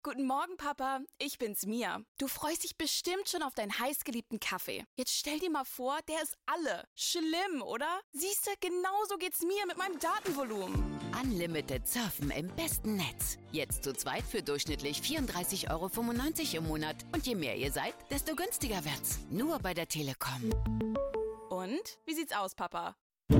Guten Morgen, Papa. Ich bin's, Mia. Du freust dich bestimmt schon auf deinen heißgeliebten Kaffee. Jetzt stell dir mal vor, der ist alle. Schlimm, oder? Siehst du, genauso geht's mir mit meinem Datenvolumen. Unlimited surfen im besten Netz. Jetzt zu zweit für durchschnittlich 34,95 € im Monat. Und je mehr ihr seid, desto günstiger wird's. Nur bei der Telekom. Und? Wie sieht's aus, Papa?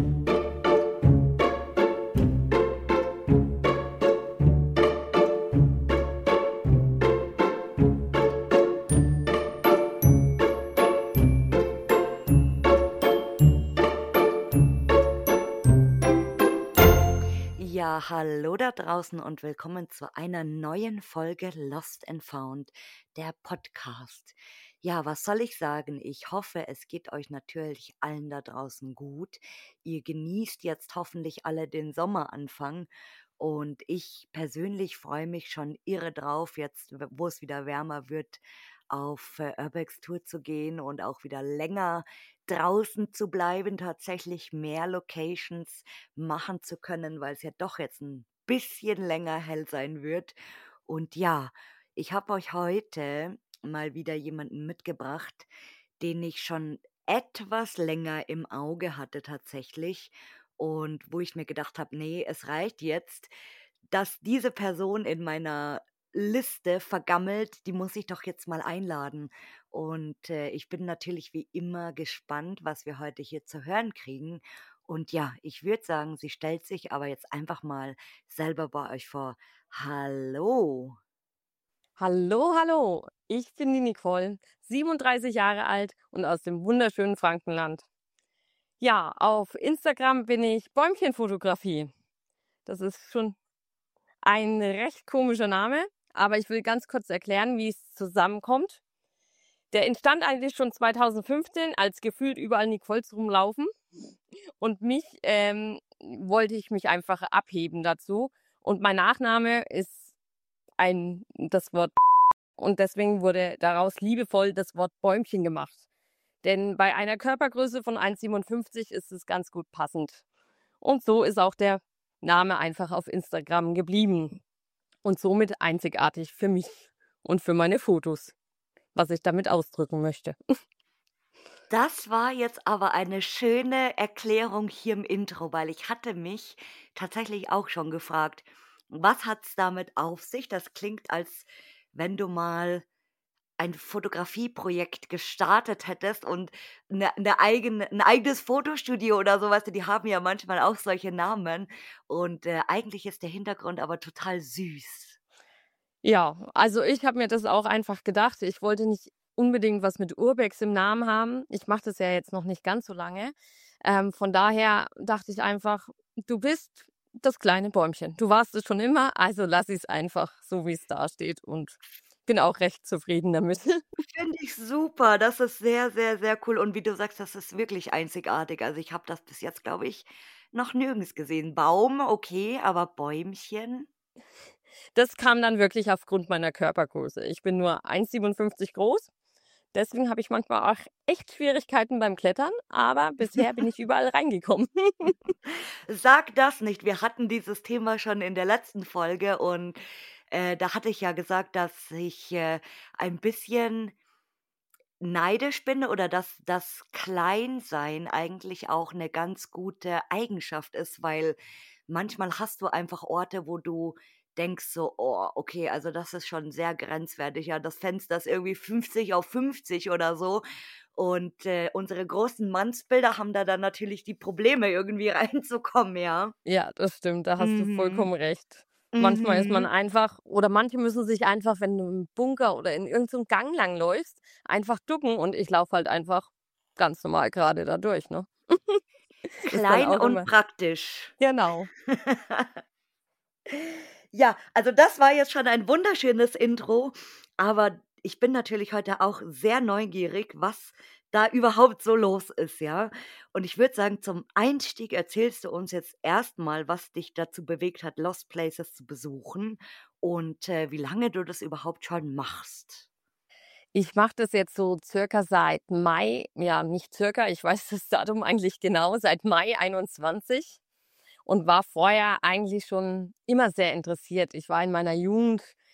Ja, hallo da draußen und willkommen zu einer neuen Folge Lost and Found, der Podcast. Ja, was soll ich sagen? Ich hoffe, es geht euch natürlich allen da draußen gut. Ihr genießt jetzt hoffentlich alle den Sommeranfang und ich persönlich freue mich schon irre drauf, jetzt, wo es wieder wärmer wird, auf Urbex-Tour zu gehen und auch wieder länger draußen zu bleiben, tatsächlich mehr Locations machen zu können, weil es ja doch jetzt ein bisschen länger hell sein wird. Und ja, ich habe euch heute mal wieder jemanden mitgebracht, den ich schon etwas länger im Auge hatte tatsächlich und wo ich mir gedacht habe: „Nee, es reicht jetzt, dass diese Person in meiner Liste vergammelt, die muss ich doch jetzt mal einladen.“ Und, ich bin natürlich wie immer gespannt, was wir heute hier zu hören kriegen. Und ja, ich würde sagen, sie stellt sich aber jetzt einfach mal selber bei euch vor. Hallo. Hallo, hallo. Ich bin die Nicole, 37 Jahre alt und aus dem wunderschönen Frankenland. Ja, auf Instagram bin ich Bäumchenfotografie. Das ist schon ein recht komischer Name, aber ich will ganz kurz erklären, wie es zusammenkommt. Der entstand eigentlich schon 2015, als gefühlt überall Nicoles rumlaufen und wollte ich mich einfach abheben dazu. Und mein Nachname ist das Wort und deswegen wurde daraus liebevoll das Wort Bäumchen gemacht. Denn bei einer Körpergröße von 1,57 ist es ganz gut passend. Und so ist auch der Name einfach auf Instagram geblieben. Und somit einzigartig für mich und für meine Fotos, was ich damit ausdrücken möchte. Das war jetzt aber eine schöne Erklärung hier im Intro, weil ich hatte mich tatsächlich auch schon gefragt, was hat's damit auf sich? Das klingt, als wenn du mal ein Fotografieprojekt gestartet hättest und 'n eigenes Fotostudio oder so, weißt du, die haben ja manchmal auch solche Namen und, eigentlich ist der Hintergrund aber total süß. Ja, also ich habe mir das auch einfach gedacht. Ich wollte nicht unbedingt was mit Urbex im Namen haben. Ich mache das ja jetzt noch nicht ganz so lange. Von daher dachte ich einfach, du bist das kleine Bäumchen. Du warst es schon immer, also lass es einfach so, wie es da steht und bin auch recht zufrieden damit. Finde ich super. Das ist sehr, sehr, sehr cool und wie du sagst, das ist wirklich einzigartig. Also, ich habe das bis jetzt, glaube ich, noch nirgends gesehen. Baum, okay, aber Bäumchen? Das kam dann wirklich aufgrund meiner Körpergröße. Ich bin nur 1,57 groß. Deswegen habe ich manchmal auch echt Schwierigkeiten beim Klettern, aber bisher bin ich überall reingekommen. Sag das nicht. Wir hatten dieses Thema schon in der letzten Folge und, da hatte ich ja gesagt, dass ich, ein bisschen neidisch bin oder dass das Kleinsein eigentlich auch eine ganz gute Eigenschaft ist, weil manchmal hast du einfach Orte, wo du denkst so: „Oh, okay, also das ist schon sehr grenzwertig. Ja, das Fenster ist irgendwie 50 auf 50 oder so.“ Und, unsere großen Mannsbilder haben da dann natürlich die Probleme, irgendwie reinzukommen, ja. Ja, das stimmt, da hast du Mhm. vollkommen recht. Manchmal ist man Mhm. einfach oder manche müssen sich einfach, wenn du im Bunker oder in irgend so 'n Gang langläufst, einfach ducken und ich laufe halt einfach ganz normal gerade da durch, ne? Ist dann Klein auch und immer praktisch. genau. Ja, also das war jetzt schon ein wunderschönes Intro, aber ich bin natürlich heute auch sehr neugierig, was da überhaupt so los ist, ja? Und ich würde sagen, zum Einstieg erzählst du uns jetzt erstmal, was dich dazu bewegt hat, Lost Places zu besuchen und, wie lange du das überhaupt schon machst. Ich mache das jetzt so circa seit Mai ja, nicht circa, ich weiß das Datum eigentlich genau, seit Mai 21 und war vorher eigentlich schon immer sehr interessiert. Ich war in meiner Jugend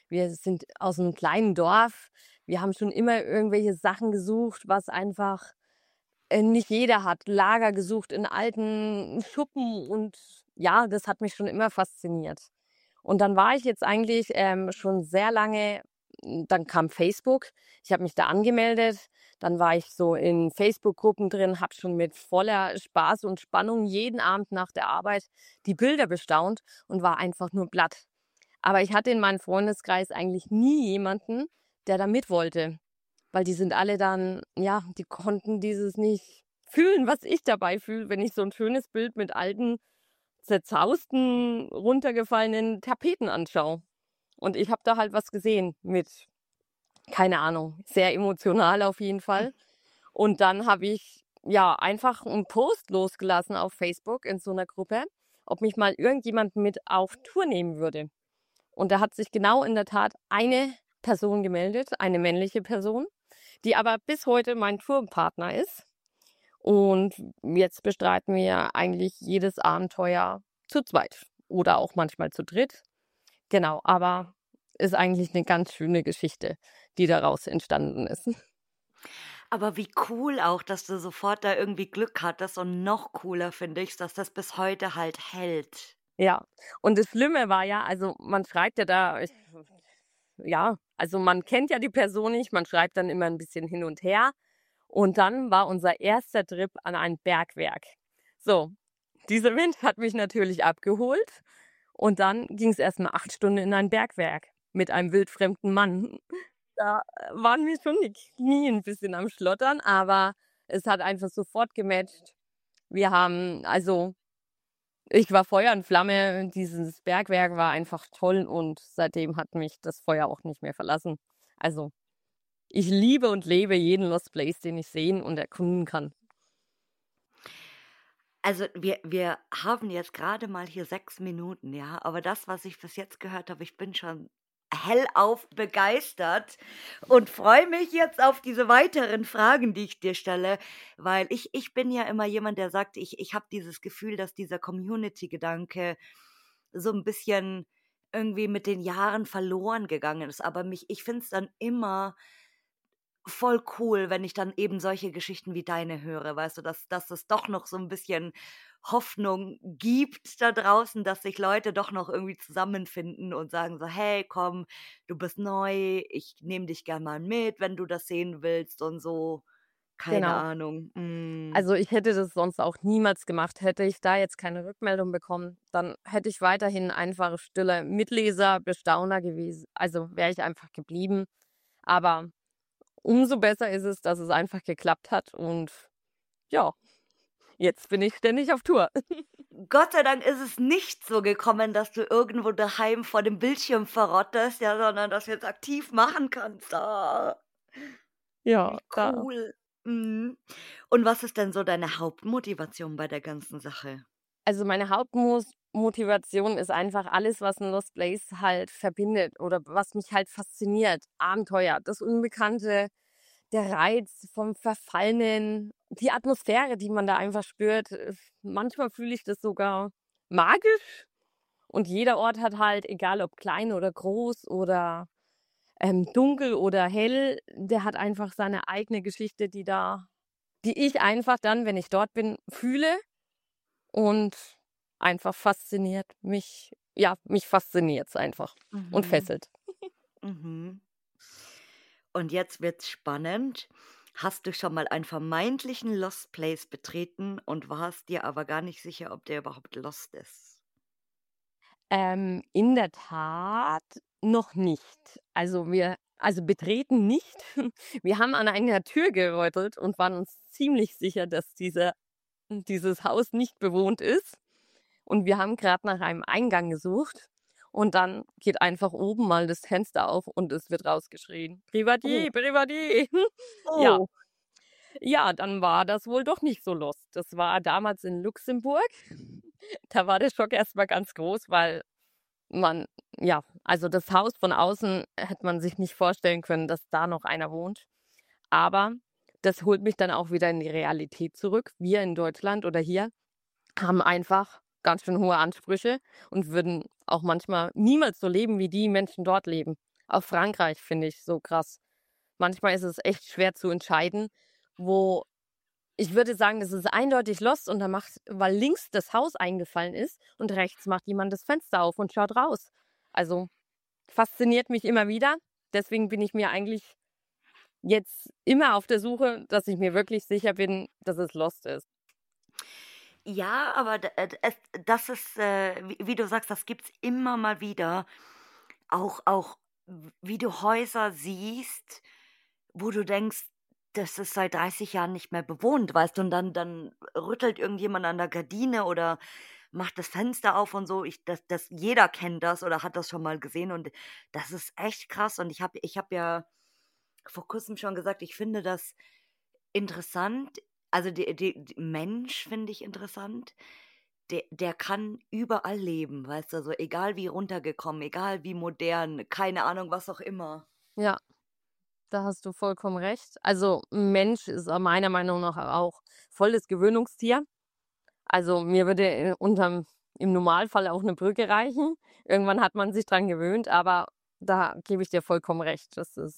Wir sind aus einem kleinen Dorf. Wir haben schon immer irgendwelche Sachen gesucht, was einfach nicht jeder hat. Lager gesucht in alten Schuppen und ja, das hat mich schon immer fasziniert. Und dann war ich jetzt eigentlich schon sehr lange, dann kam Facebook, ich habe mich da angemeldet, dann war ich so in Facebook-Gruppen drin, habe schon mit voller Spaß und Spannung jeden Abend nach der Arbeit die Bilder bestaunt und war einfach nur platt. Aber ich hatte in meinem Freundeskreis eigentlich nie jemanden, der da mit wollte, weil die sind alle dann, ja, die konnten dieses nicht fühlen, was ich dabei fühle, wenn ich so ein schönes Bild mit alten, zerzausten, runtergefallenen Tapeten anschaue. Und ich habe da halt was gesehen mit, keine Ahnung, sehr emotional auf jeden Fall. Und dann habe ich ja einfach einen Post losgelassen auf Facebook in so einer Gruppe, ob mich mal irgendjemand mit auf Tour nehmen würde. Und da hat sich genau in der Tat eine Person gemeldet, eine männliche Person, die aber bis heute mein Tourpartner ist. Und jetzt bestreiten wir eigentlich jedes Abenteuer zu zweit oder auch manchmal zu dritt. Genau, aber ist eigentlich eine ganz schöne Geschichte, die daraus entstanden ist. Aber wie cool auch, dass du sofort da irgendwie Glück hattest und noch cooler finde ich, dass das bis heute halt hält. Ja, und das Schlimme war ja, also man schreibt ja da, ja, also man kennt ja die Person nicht, man schreibt dann immer ein bisschen hin und her. Und dann war unser erster Trip an ein Bergwerk. So, dieser Wind hat mich natürlich abgeholt und dann ging es erstmal 8 Stunden in ein Bergwerk mit einem wildfremden Mann. Da waren mir schon die Knie ein bisschen am Schlottern, aber es hat einfach sofort gematcht. Wir haben, also ich war Feuer und Flamme, dieses Bergwerk war einfach toll und seitdem hat mich das Feuer auch nicht mehr verlassen. Also ich liebe und lebe jeden Lost Place, den ich sehen und erkunden kann. Also wir haben jetzt gerade mal hier 6 Minuten, ja, aber das, was ich bis jetzt gehört habe, ich bin schon hellauf begeistert und freue mich jetzt auf diese weiteren Fragen, die ich dir stelle, weil ich bin ja immer jemand, der sagt, ich habe dieses Gefühl, dass dieser Community-Gedanke so ein bisschen irgendwie mit den Jahren verloren gegangen ist. Aber ich finde es dann immer voll cool, wenn ich dann eben solche Geschichten wie deine höre, weißt du, dass es doch noch so ein bisschen Hoffnung gibt da draußen, dass sich Leute doch noch irgendwie zusammenfinden und sagen so: „Hey, komm, du bist neu, ich nehme dich gern mal mit, wenn du das sehen willst“ und so. Keine Genau. Ahnung. Also ich hätte das sonst auch niemals gemacht. Hätte ich da jetzt keine Rückmeldung bekommen, dann hätte ich weiterhin einfach stiller Mitleser, Bestauner gewesen. Also wäre ich einfach geblieben. Aber umso besser ist es, dass es einfach geklappt hat. Und ja, jetzt bin ich ständig auf Tour. Gott sei Dank ist es nicht so gekommen, dass du irgendwo daheim vor dem Bildschirm verrottest, ja, sondern dass du jetzt aktiv machen kannst. Ah. Ja, Wie da. cool. Mhm. Und was ist denn so deine Hauptmotivation bei der ganzen Sache? Also meine Hauptmotivation ist einfach alles, was ein Lost Place halt verbindet oder was mich halt fasziniert. Abenteuer, das Unbekannte, der Reiz vom Verfallenen, die Atmosphäre, die man da einfach spürt. Manchmal fühle ich das sogar magisch und jeder Ort hat halt, egal ob klein oder groß oder dunkel oder hell, der hat einfach seine eigene Geschichte, die ich einfach dann, wenn ich dort bin, fühle und einfach fasziniert mich fasziniert's einfach und Mhm. fesselt. Mhm. Und jetzt wird's spannend. Hast du schon mal einen vermeintlichen Lost Place betreten und warst dir aber gar nicht sicher, ob der überhaupt lost ist? In der Tat noch nicht. Also betreten nicht. Wir haben an einer Tür gerüttelt und waren uns ziemlich sicher, dass dieses Haus nicht bewohnt ist. Und wir haben gerade nach einem Eingang gesucht und dann geht einfach oben mal das Fenster auf und es wird rausgeschrien: Oh, „Privatier, Privatier!“ Ja, oh. ja, dann war das wohl doch nicht so lost. Das war damals in Luxemburg. Da war der Schock erst mal ganz groß, weil man ja, also das Haus von außen hätte man sich nicht vorstellen können, dass da noch einer wohnt. Aber das holt mich dann auch wieder in die Realität zurück. Wir in Deutschland oder hier haben einfach ganz schön hohe Ansprüche und würden auch manchmal niemals so leben, wie die Menschen dort leben. Auch Frankreich finde ich so krass. Manchmal ist es echt schwer zu entscheiden, wo ich würde sagen, das ist eindeutig Lost und weil links das Haus eingefallen ist und rechts macht jemand das Fenster auf und schaut raus. Also fasziniert mich immer wieder. Deswegen bin ich mir eigentlich jetzt immer auf der Suche, dass ich mir wirklich sicher bin, dass es Lost ist. Ja, aber das ist, wie du sagst, das gibt's immer mal wieder. Auch wie du Häuser siehst, wo du denkst, das ist seit 30 Jahren nicht mehr bewohnt, weißt du, und dann rüttelt irgendjemand an der Gardine oder macht das Fenster auf und so. Jeder kennt das oder hat das schon mal gesehen und das ist echt krass. Und ich hab ja vor Kurzem schon gesagt, ich finde das interessant. Also die Mensch finde ich interessant. Der kann überall leben, weißt du, also egal wie runtergekommen, egal wie modern, keine Ahnung, was auch immer. Ja, da hast du vollkommen recht. Also ein Mensch ist meiner Meinung nach auch voll das Gewöhnungstier. Also mir würde im Normalfall auch eine Brücke reichen. Irgendwann hat man sich dran gewöhnt, aber da gebe ich dir vollkommen recht.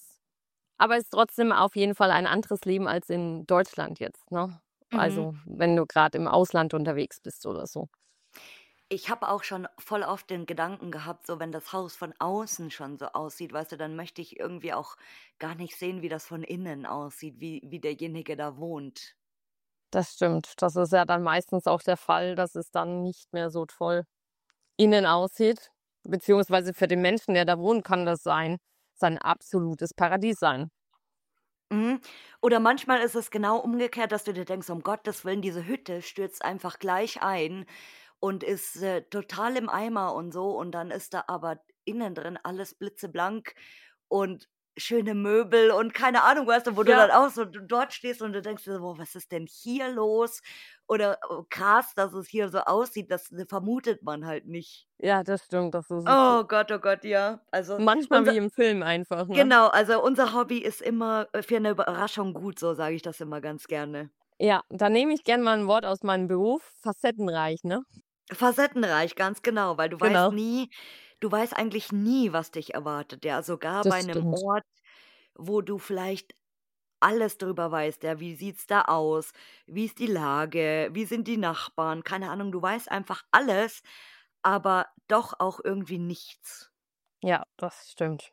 Aber es ist trotzdem auf jeden Fall ein anderes Leben als in Deutschland jetzt, ne? Mhm. Also wenn du gerade im Ausland unterwegs bist oder so. Ich habe auch schon voll oft den Gedanken gehabt, so wenn das Haus von außen schon so aussieht, weißt du, dann möchte ich irgendwie auch gar nicht sehen, wie das von innen aussieht, wie derjenige da wohnt. Das stimmt. Das ist ja dann meistens auch der Fall, dass es dann nicht mehr so toll innen aussieht. Beziehungsweise für den Menschen, der da wohnt, kann das sein absolutes Paradies sein. Mhm. Oder manchmal ist es genau umgekehrt, dass du dir denkst, um Gottes Willen, diese Hütte stürzt einfach gleich ein und ist total im Eimer und so. Und dann ist da aber innen drin alles blitzeblank und schöne Möbel und keine Ahnung, weißt du, wo du Ja, dann auch so dort stehst und du denkst dir so: „Boah, was ist denn hier los?“ Oder: „Oh, krass, dass es hier so aussieht, das vermutet man halt nicht.“ ja, das stimmt. Das ist Oh Gott, ja. Also, manchmal unser wie im Film einfach, ne? genau, also unser Hobby ist immer, für 'ne Überraschung gut, so sage ich das immer ganz gerne. Ja, da nehme ich gern mal ein Wort aus meinem Beruf, facettenreich, ne? Facettenreich, ganz genau, weil Genau, du weißt eigentlich nie, was dich erwartet, ja. Sogar bei das 'nem stimmt. Ort, wo du vielleicht alles drüber weißt, ja. Wie sieht's da aus? Wie ist die Lage? Wie sind die Nachbarn? Keine Ahnung, du weißt einfach alles, aber doch auch irgendwie nichts. Ja, das stimmt.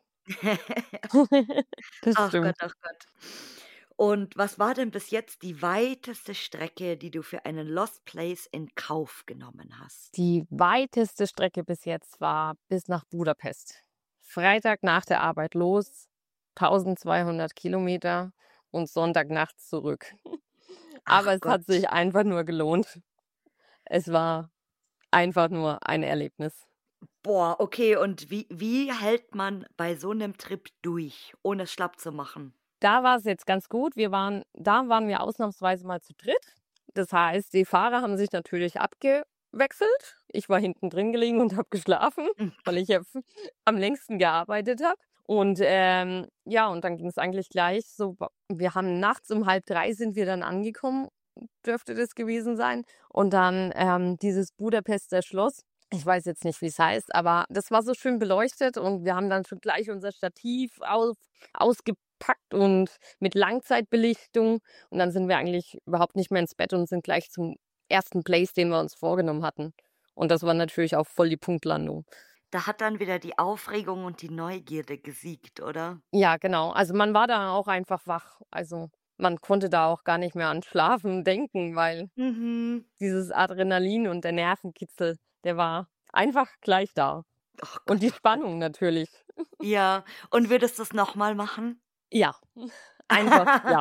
Das Ach Gott, stimmt. ach Gott. Und was war denn bis jetzt die weiteste Strecke, die du für einen Lost Place in Kauf genommen hast? Die weiteste Strecke bis jetzt war bis nach Budapest. Freitag nach der Arbeit los, 1.200 Kilometer und Sonntag nachts zurück. Ach Aber es hat Gott. sich einfach nur gelohnt. Es war einfach nur ein Erlebnis. Boah, okay, und wie hält man bei so 'nem Trip durch, ohne es schlapp zu machen? Da war es jetzt ganz gut. Da waren wir ausnahmsweise mal zu dritt. Das heißt, die Fahrer haben sich natürlich abgewechselt. Ich war hinten drin gelegen und habe geschlafen, Hm. weil ich ja am längsten gearbeitet habe. Und, ja, und dann ging es eigentlich gleich so wir haben nachts um 2:30 sind wir dann angekommen, dürfte das gewesen sein. Und dann, dieses Budapester Schloss. Ich weiß jetzt nicht, wie es heißt, aber das war so schön beleuchtet und wir haben dann schon gleich unser Stativ ausgepackt und mit Langzeitbelichtung. Und dann sind wir eigentlich überhaupt nicht mehr ins Bett und sind gleich zum ersten Place, den wir uns vorgenommen hatten. Und das war natürlich auch voll die Punktlandung. Da hat dann wieder die Aufregung und die Neugierde gesiegt, oder? Ja, genau. Also man war da auch einfach wach. Also man konnte da auch gar nicht mehr an Schlafen denken, weil Mhm. dieses Adrenalin und der Nervenkitzel, der war einfach gleich da. Ach Und Gott, die ach Gott. Spannung natürlich. Ja, und würdest du's noch mal machen? Ja, einfach ja.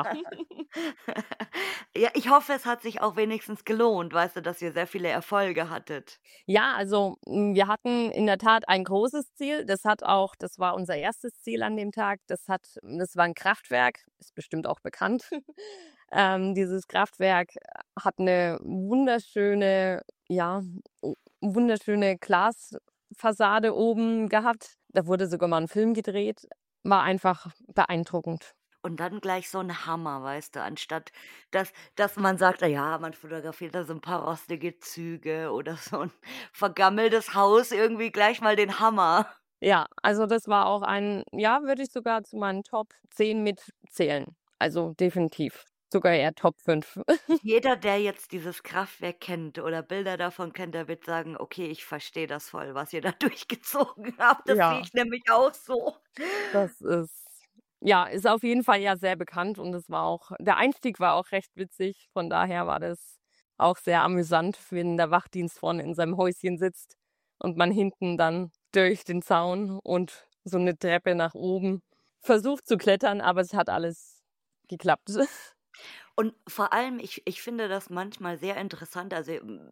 Ja, ich hoffe, es hat sich auch wenigstens gelohnt, weißt du, dass ihr sehr viele Erfolge hattet. Ja, also, wir hatten in der Tat ein großes Ziel. Das war unser erstes Ziel an dem Tag. Das war ein Kraftwerk, ist bestimmt auch bekannt. Dieses Kraftwerk hat eine wunderschöne ja, wunderschöne Glasfassade oben gehabt. Da wurde sogar mal ein Film gedreht. War einfach beeindruckend. Und dann gleich so 'n Hammer, weißt du, anstatt dass man sagt: „Ah ja, man fotografiert da so 'n paar rostige Züge oder so 'n vergammeltes Haus“, irgendwie gleich mal den Hammer. Ja, also das war auch würde ich sogar zu meinen Top 10 mitzählen. Also definitiv. Sogar eher Top 5. Jeder, der jetzt dieses Kraftwerk kennt oder Bilder davon kennt, der wird sagen: „Okay, ich verstehe das voll, was ihr da durchgezogen habt.“ Das sehe Ja, ich nämlich auch so. das ist auf jeden Fall ja sehr bekannt und der Einstieg war auch recht witzig. Von daher war das auch sehr amüsant, wenn der Wachdienst vorne in seinem Häuschen sitzt und man hinten dann durch den Zaun und so eine Treppe nach oben versucht zu klettern, aber es hat alles geklappt. Und vor allem, ich finde das manchmal sehr interessant. Also,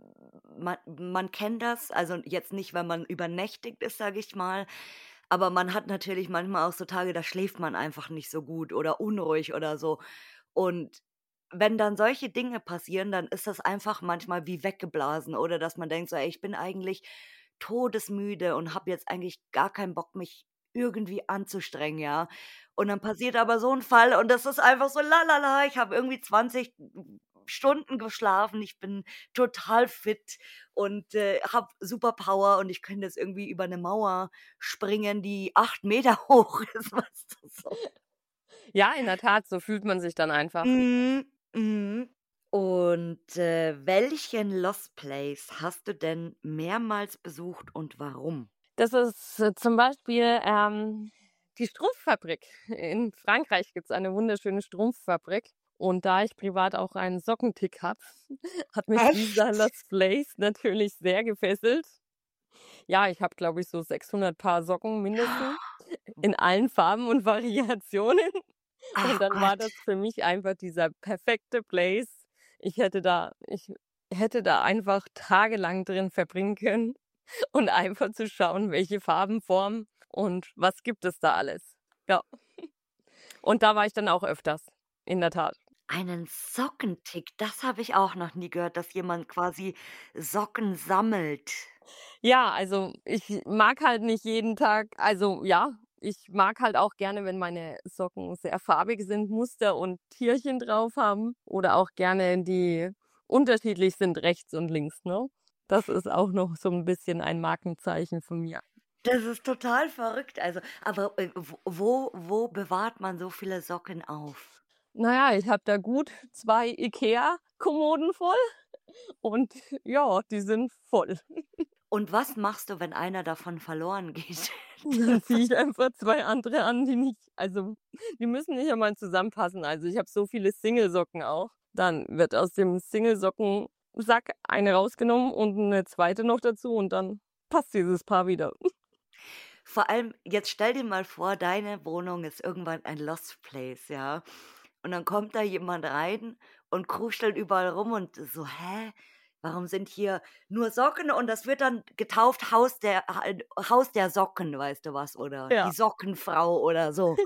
man kennt das, also jetzt nicht, wenn man übernächtigt ist, sage ich mal, aber man hat natürlich manchmal auch so Tage, da schläft man einfach nicht so gut oder unruhig oder so. Und wenn dann solche Dinge passieren, dann ist das einfach manchmal wie weggeblasen oder dass man denkt so: „Ey, ich bin eigentlich todesmüde und habe jetzt eigentlich gar keinen Bock, mich irgendwie anzustrengen“, ja? Und dann passiert aber so 'n Fall und das ist einfach so: „La la la, ich habe irgendwie 20 Stunden geschlafen, ich bin total fit und, habe Superpower und ich könnte jetzt irgendwie über 'ne Mauer springen, die 8 Meter hoch ist“, weißt du so. Ja, in der Tat, so fühlt man sich dann einfach. Mhm, mhm. Und, welchen Lost Place hast du denn mehrmals besucht und warum? Das ist, zum Beispiel, die Strumpffabrik. In Frankreich gibt's eine wunderschöne Strumpffabrik und da ich privat auch einen Sockentick habe, hat mich dieser Echt? Lost Place natürlich sehr gefesselt. Ja, ich habe, glaube ich, so 600 Paar Socken mindestens in allen Farben und Variationen und Ach dann war Gott. das für mich einfach dieser perfekte Place. Ich hätte da einfach tagelang drin verbringen können und einfach zu schauen, welche Farben, Formen und was gibt es da alles. Ja, und da war ich dann auch öfters, in der Tat. Einen Sockentick, das habe ich auch noch nie gehört, dass jemand quasi Socken sammelt. Ja, also, ich mag halt nicht jeden Tag ja, ich mag halt auch gerne, wenn meine Socken sehr farbig sind, Muster und Tierchen drauf haben oder auch gerne die unterschiedlich sind rechts und links, ne? Das ist auch noch so 'n bisschen ein Markenzeichen von mir. Das ist total verrückt. Also, aber, wo bewahrt man so viele Socken auf? Na ja, ich habe da gut 2 IKEA-Kommoden voll und ja, die sind voll. Und was machst du, wenn einer davon verloren geht? Dann Das ziehe ist ich einfach 2 andere an, die müssen nicht einmal zusammenpassen. Also, ich habe so viele Singlesocken auch. Dann wird aus dem Singelsockensack eine rausgenommen und 'ne zweite noch dazu und dann passt dieses Paar wieder. vor allem, jetzt stell dir mal vor, deine Wohnung ist irgendwann ein Lost Place, ja? Und dann kommt da jemand rein und kruschelt überall rum und so: „Hä? Warum sind hier nur Socken?“ Und das wird dann getauft Haus der Socken, weißt du was, oder die Ja. Sockenfrau oder so.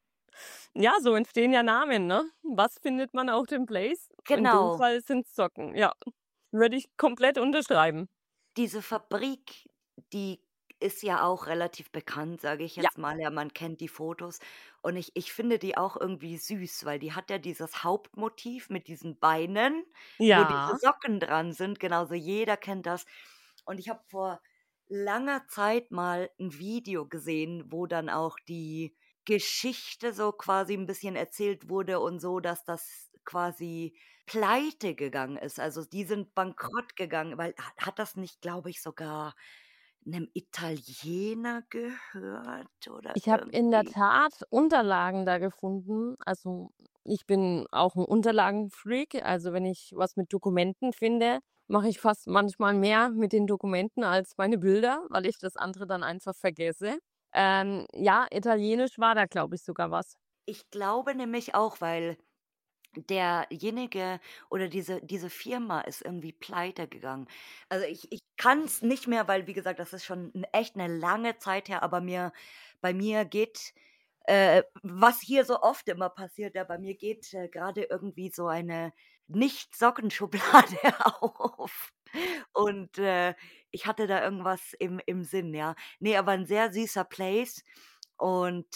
Ja, so entstehen ja Namen, ne? Was findet man auf dem Place? In dem Genau. Fall sind's Socken, ja. Würde ich komplett unterschreiben. Diese Fabrik, die ist ja auch relativ bekannt, sage ich Ja. jetzt mal. Ja, man kennt die Fotos und ich finde die auch irgendwie süß, weil die hat ja dieses Hauptmotiv mit diesen Beinen, wo diese Ja. Socken dran sind. Genauso jeder kennt das. Und ich habe vor langer Zeit mal ein Video gesehen, wo dann auch die Geschichte so quasi ein bisschen erzählt wurde und so, dass das quasi pleite gegangen ist. Also, die sind bankrott gegangen, weil hat das nicht, glaube ich, sogar 'nem Italiener gehört oder Ich habe in der irgendwie? Tat Unterlagen da gefunden. Also, ich bin auch 'n Unterlagenfreak. Also, wenn ich was mit Dokumenten finde, mache ich fast manchmal mehr mit den Dokumenten als meine Bilder, weil ich das andere dann einfach vergesse. Ja, italienisch war da, glaube ich, sogar was. Ich glaube nämlich auch, weil derjenige oder diese Firma ist irgendwie pleite gegangen. Also, ich kann's nicht mehr, weil, wie gesagt, das ist schon 'ne lange Zeit her, aber bei mir geht, was hier so oft immer passiert, ja, bei mir geht, grade irgendwie so eine Nicht-Sockenschublade auf. Und, ich hatte da irgendwas im Sinn, ja. Ne, aber 'n sehr süßer Place und,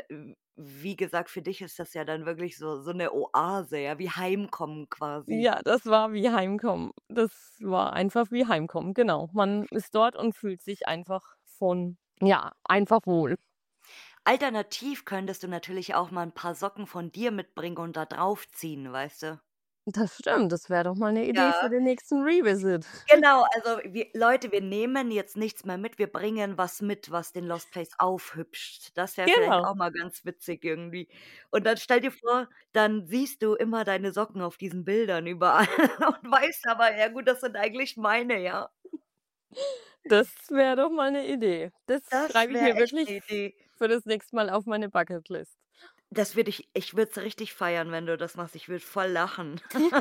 wie gesagt, für dich ist das ja dann wirklich so 'ne Oase, ja, wie Heimkommen quasi. Ja, das war wie Heimkommen. Das war einfach wie Heimkommen, genau. Man ist dort und fühlt sich einfach von Ja, einfach wohl. Alternativ könntest du natürlich auch mal ein paar Socken von dir mitbringen und da draufziehen, weißt du? Das stimmt, das wäre doch mal 'ne Idee für Ja. den nächsten Revisit. Genau, also wir Leute, wir nehmen jetzt nichts mehr mit, wir bringen was mit, was den Lost Place aufhübscht. Das wäre vielleicht Genau. auch mal ganz witzig irgendwie. Und dann stell dir vor, dann siehst du immer deine Socken auf diesen Bildern überall und weißt aber, ja gut, das sind eigentlich meine, ja. Das wäre doch mal 'ne Idee. Das Das schreibe ich wäre mir echt wirklich 'ne Idee. für das nächste Mal auf meine Bucketlist. Das würde ich würde es richtig feiern, wenn du das machst. Ich würde voll lachen.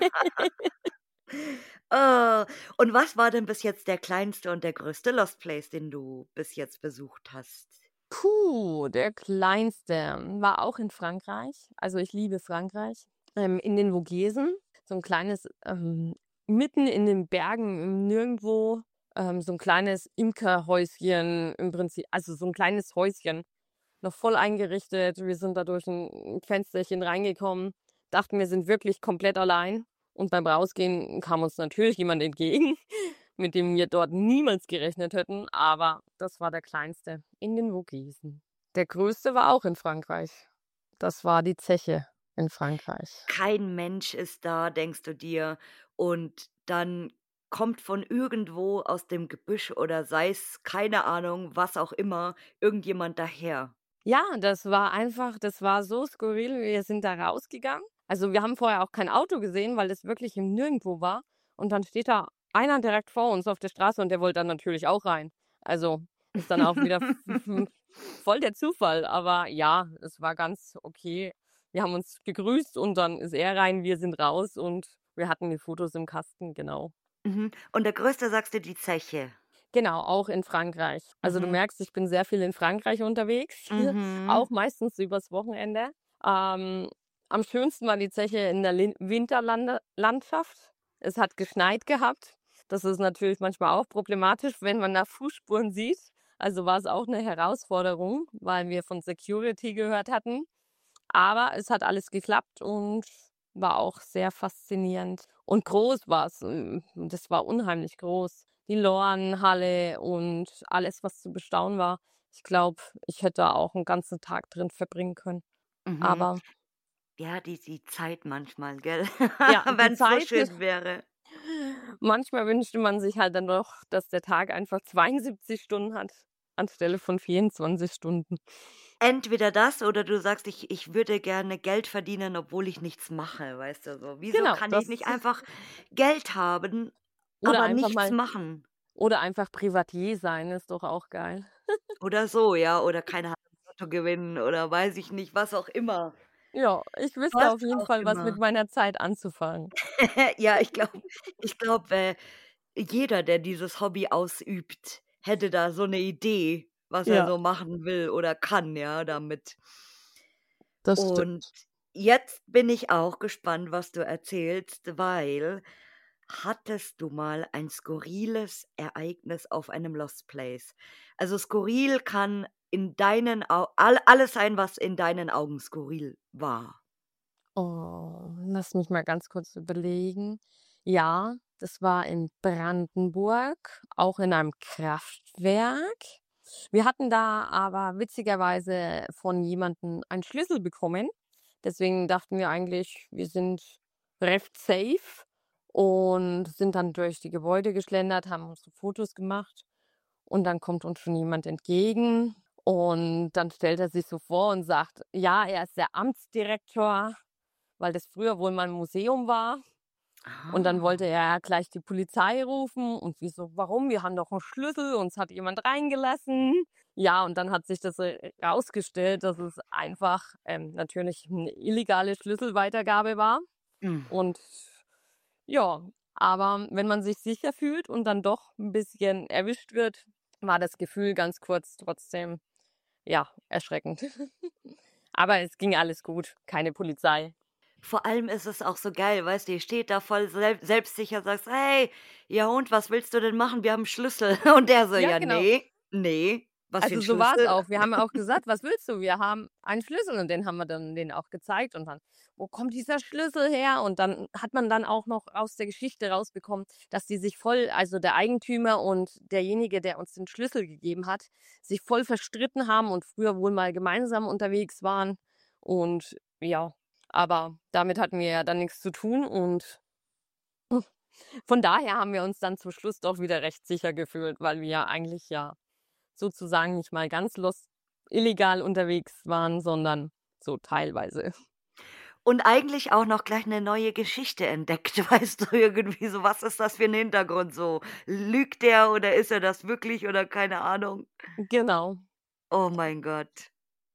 Oh, und was war denn bis jetzt der kleinste und der größte Lost Place, den du bis jetzt besucht hast? Puh, der Kleinste war auch in Frankreich. Also, ich liebe Frankreich. In den Vogesen, so 'n kleines, mitten in den Bergen im Nirgendwo, so 'n kleines Imkerhäuschen im Prinzip, also, so 'n kleines Häuschen, noch voll eingerichtet. Wir sind da durch 'n Fensterchen reingekommen, dachten, wir sind wirklich komplett allein. Und beim Rausgehen kam uns natürlich jemand entgegen, mit dem wir dort niemals gerechnet hätten, aber das war der Kleinste in den Vogesen. Der Größte war auch in Frankreich. Das war die Zeche in Frankreich. Kein Mensch ist da, denkst du dir, und dann kommt von irgendwo aus dem Gebüsch oder sei es, keine Ahnung, was auch immer, irgendjemand daher. Ja, das war so skurril. Wir sind da rausgegangen. Also, wir haben vorher auch kein Auto gesehen, weil das wirklich im Nirgendwo war. Und dann steht da einer direkt vor uns auf der Straße und der wollte dann natürlich auch rein. Also, ist dann auch wieder voll der Zufall. Aber ja, es war ganz okay. Wir haben uns begrüßt und dann ist er rein, wir sind raus und wir hatten die Fotos im Kasten, genau. Mhm. Und der Größte sagst du die Zeche? Genau, auch in Frankreich. Also, du Mhm. merkst, ich bin sehr viel in Frankreich unterwegs, Mhm. auch meistens übers Wochenende. Ähm, am schönsten war die Zeche in der Winterlande Landschaft. Es hat geschneit gehabt. Das ist natürlich manchmal auch problematisch, wenn man da Fußspuren sieht. Also, war es auch eine Herausforderung, weil wir von Security gehört hatten. Aber es hat alles geklappt und war auch sehr faszinierend. Und groß war's, das war unheimlich groß. Die Lornhalle und alles, was zu bestaunen war. Ich glaube, ich hätte da auch 'n ganzen Tag drin verbringen können. Mhm. Aber Ja, die Zeit manchmal, gell? ja, die Wenn's so Zeit schön wäre. manchmal wünschte man sich halt dann doch, dass der Tag einfach 72 Stunden hat, anstelle von 24 Stunden. Entweder das oder du sagst: „Ich würde gerne Geld verdienen, obwohl ich nichts mache“, weißt du so? Wieso Genau, kann ich das nicht einfach Geld haben, oder aber einfach nichts mal machen? oder einfach Privatier sein, ist doch auch geil. Oder so, ja, oder keine Ahnung, Lotto gewinnen oder weiß ich nicht, was auch immer. Ja, ich wüsste Was auf jeden auch Fall, was mit immer. meiner Zeit anzufangen. Ja, ich glaube, jeder, der dieses Hobby ausübt, hätte da so 'ne Idee, was er Ja, so machen will oder kann, ja, damit. das Und stimmt. jetzt bin ich auch gespannt, was du erzählst, weil hattest du mal ein skurriles Ereignis auf einem Lost Place? Also, skurril kann in deinen Au alles sein, was in deinen Augen skurril war. Oh, lass mich mal ganz kurz überlegen. Ja, das war in Brandenburg, auch in einem Kraftwerk. Wir hatten da aber witzigerweise von jemandem einen Schlüssel bekommen. Deswegen dachten wir eigentlich, wir sind recht safe und sind dann durch die Gebäude geschlendert, haben unsere Fotos gemacht und dann kommt uns schon jemand entgegen und dann stellt er sich so vor und sagt, ja, er ist der Amtsdirektor, weil das früher wohl mal 'n Museum war. Und dann wollte Ah. er ja gleich die Polizei rufen und wir so: „Warum? Wir haben doch 'n Schlüssel, uns hat jemand reingelassen.“ Ja, und dann hat sich das, rausgestellt, dass es einfach, natürlich 'ne illegale Schlüsselweitergabe war. Hm. Und ja, aber wenn man sich sicher fühlt und dann doch 'n bisschen erwischt wird, war das Gefühl ganz kurz trotzdem, ja, erschreckend. Aber es ging alles gut, keine Polizei. Vor allem ist es auch so geil, weißt du, ihr steht da voll selbstsicher, sagst: „Hey, ja und, was willst du denn machen? Wir haben Schlüssel.“ Und der so: Ja, „Ja, genau. ne, ne.“ Was für Also ein so war es Schlüssel? auch. Wir haben auch gesagt: „Was willst du?“ Wir haben einen Schlüssel und den haben wir dann denen auch gezeigt und dann: „Wo kommt dieser Schlüssel her?“ Und dann hat man dann auch noch aus der Geschichte rausbekommen, dass die sich voll also der Eigentümer und derjenige, der uns den Schlüssel gegeben hat, sich voll verstritten haben und früher wohl mal gemeinsam unterwegs waren. Und ja, aber damit hatten wir ja dann nichts zu tun und von daher haben wir uns dann zum Schluss doch wieder recht sicher gefühlt, weil wir ja eigentlich ja sozusagen nicht mal ganz illegal unterwegs waren, sondern so teilweise. Und eigentlich auch noch gleich 'ne neue Geschichte entdeckt, weißt du, irgendwie so: „Was ist das für 'n Hintergrund so? Lügt der oder ist er das wirklich oder keine Ahnung?“ Genau. Oh mein Gott.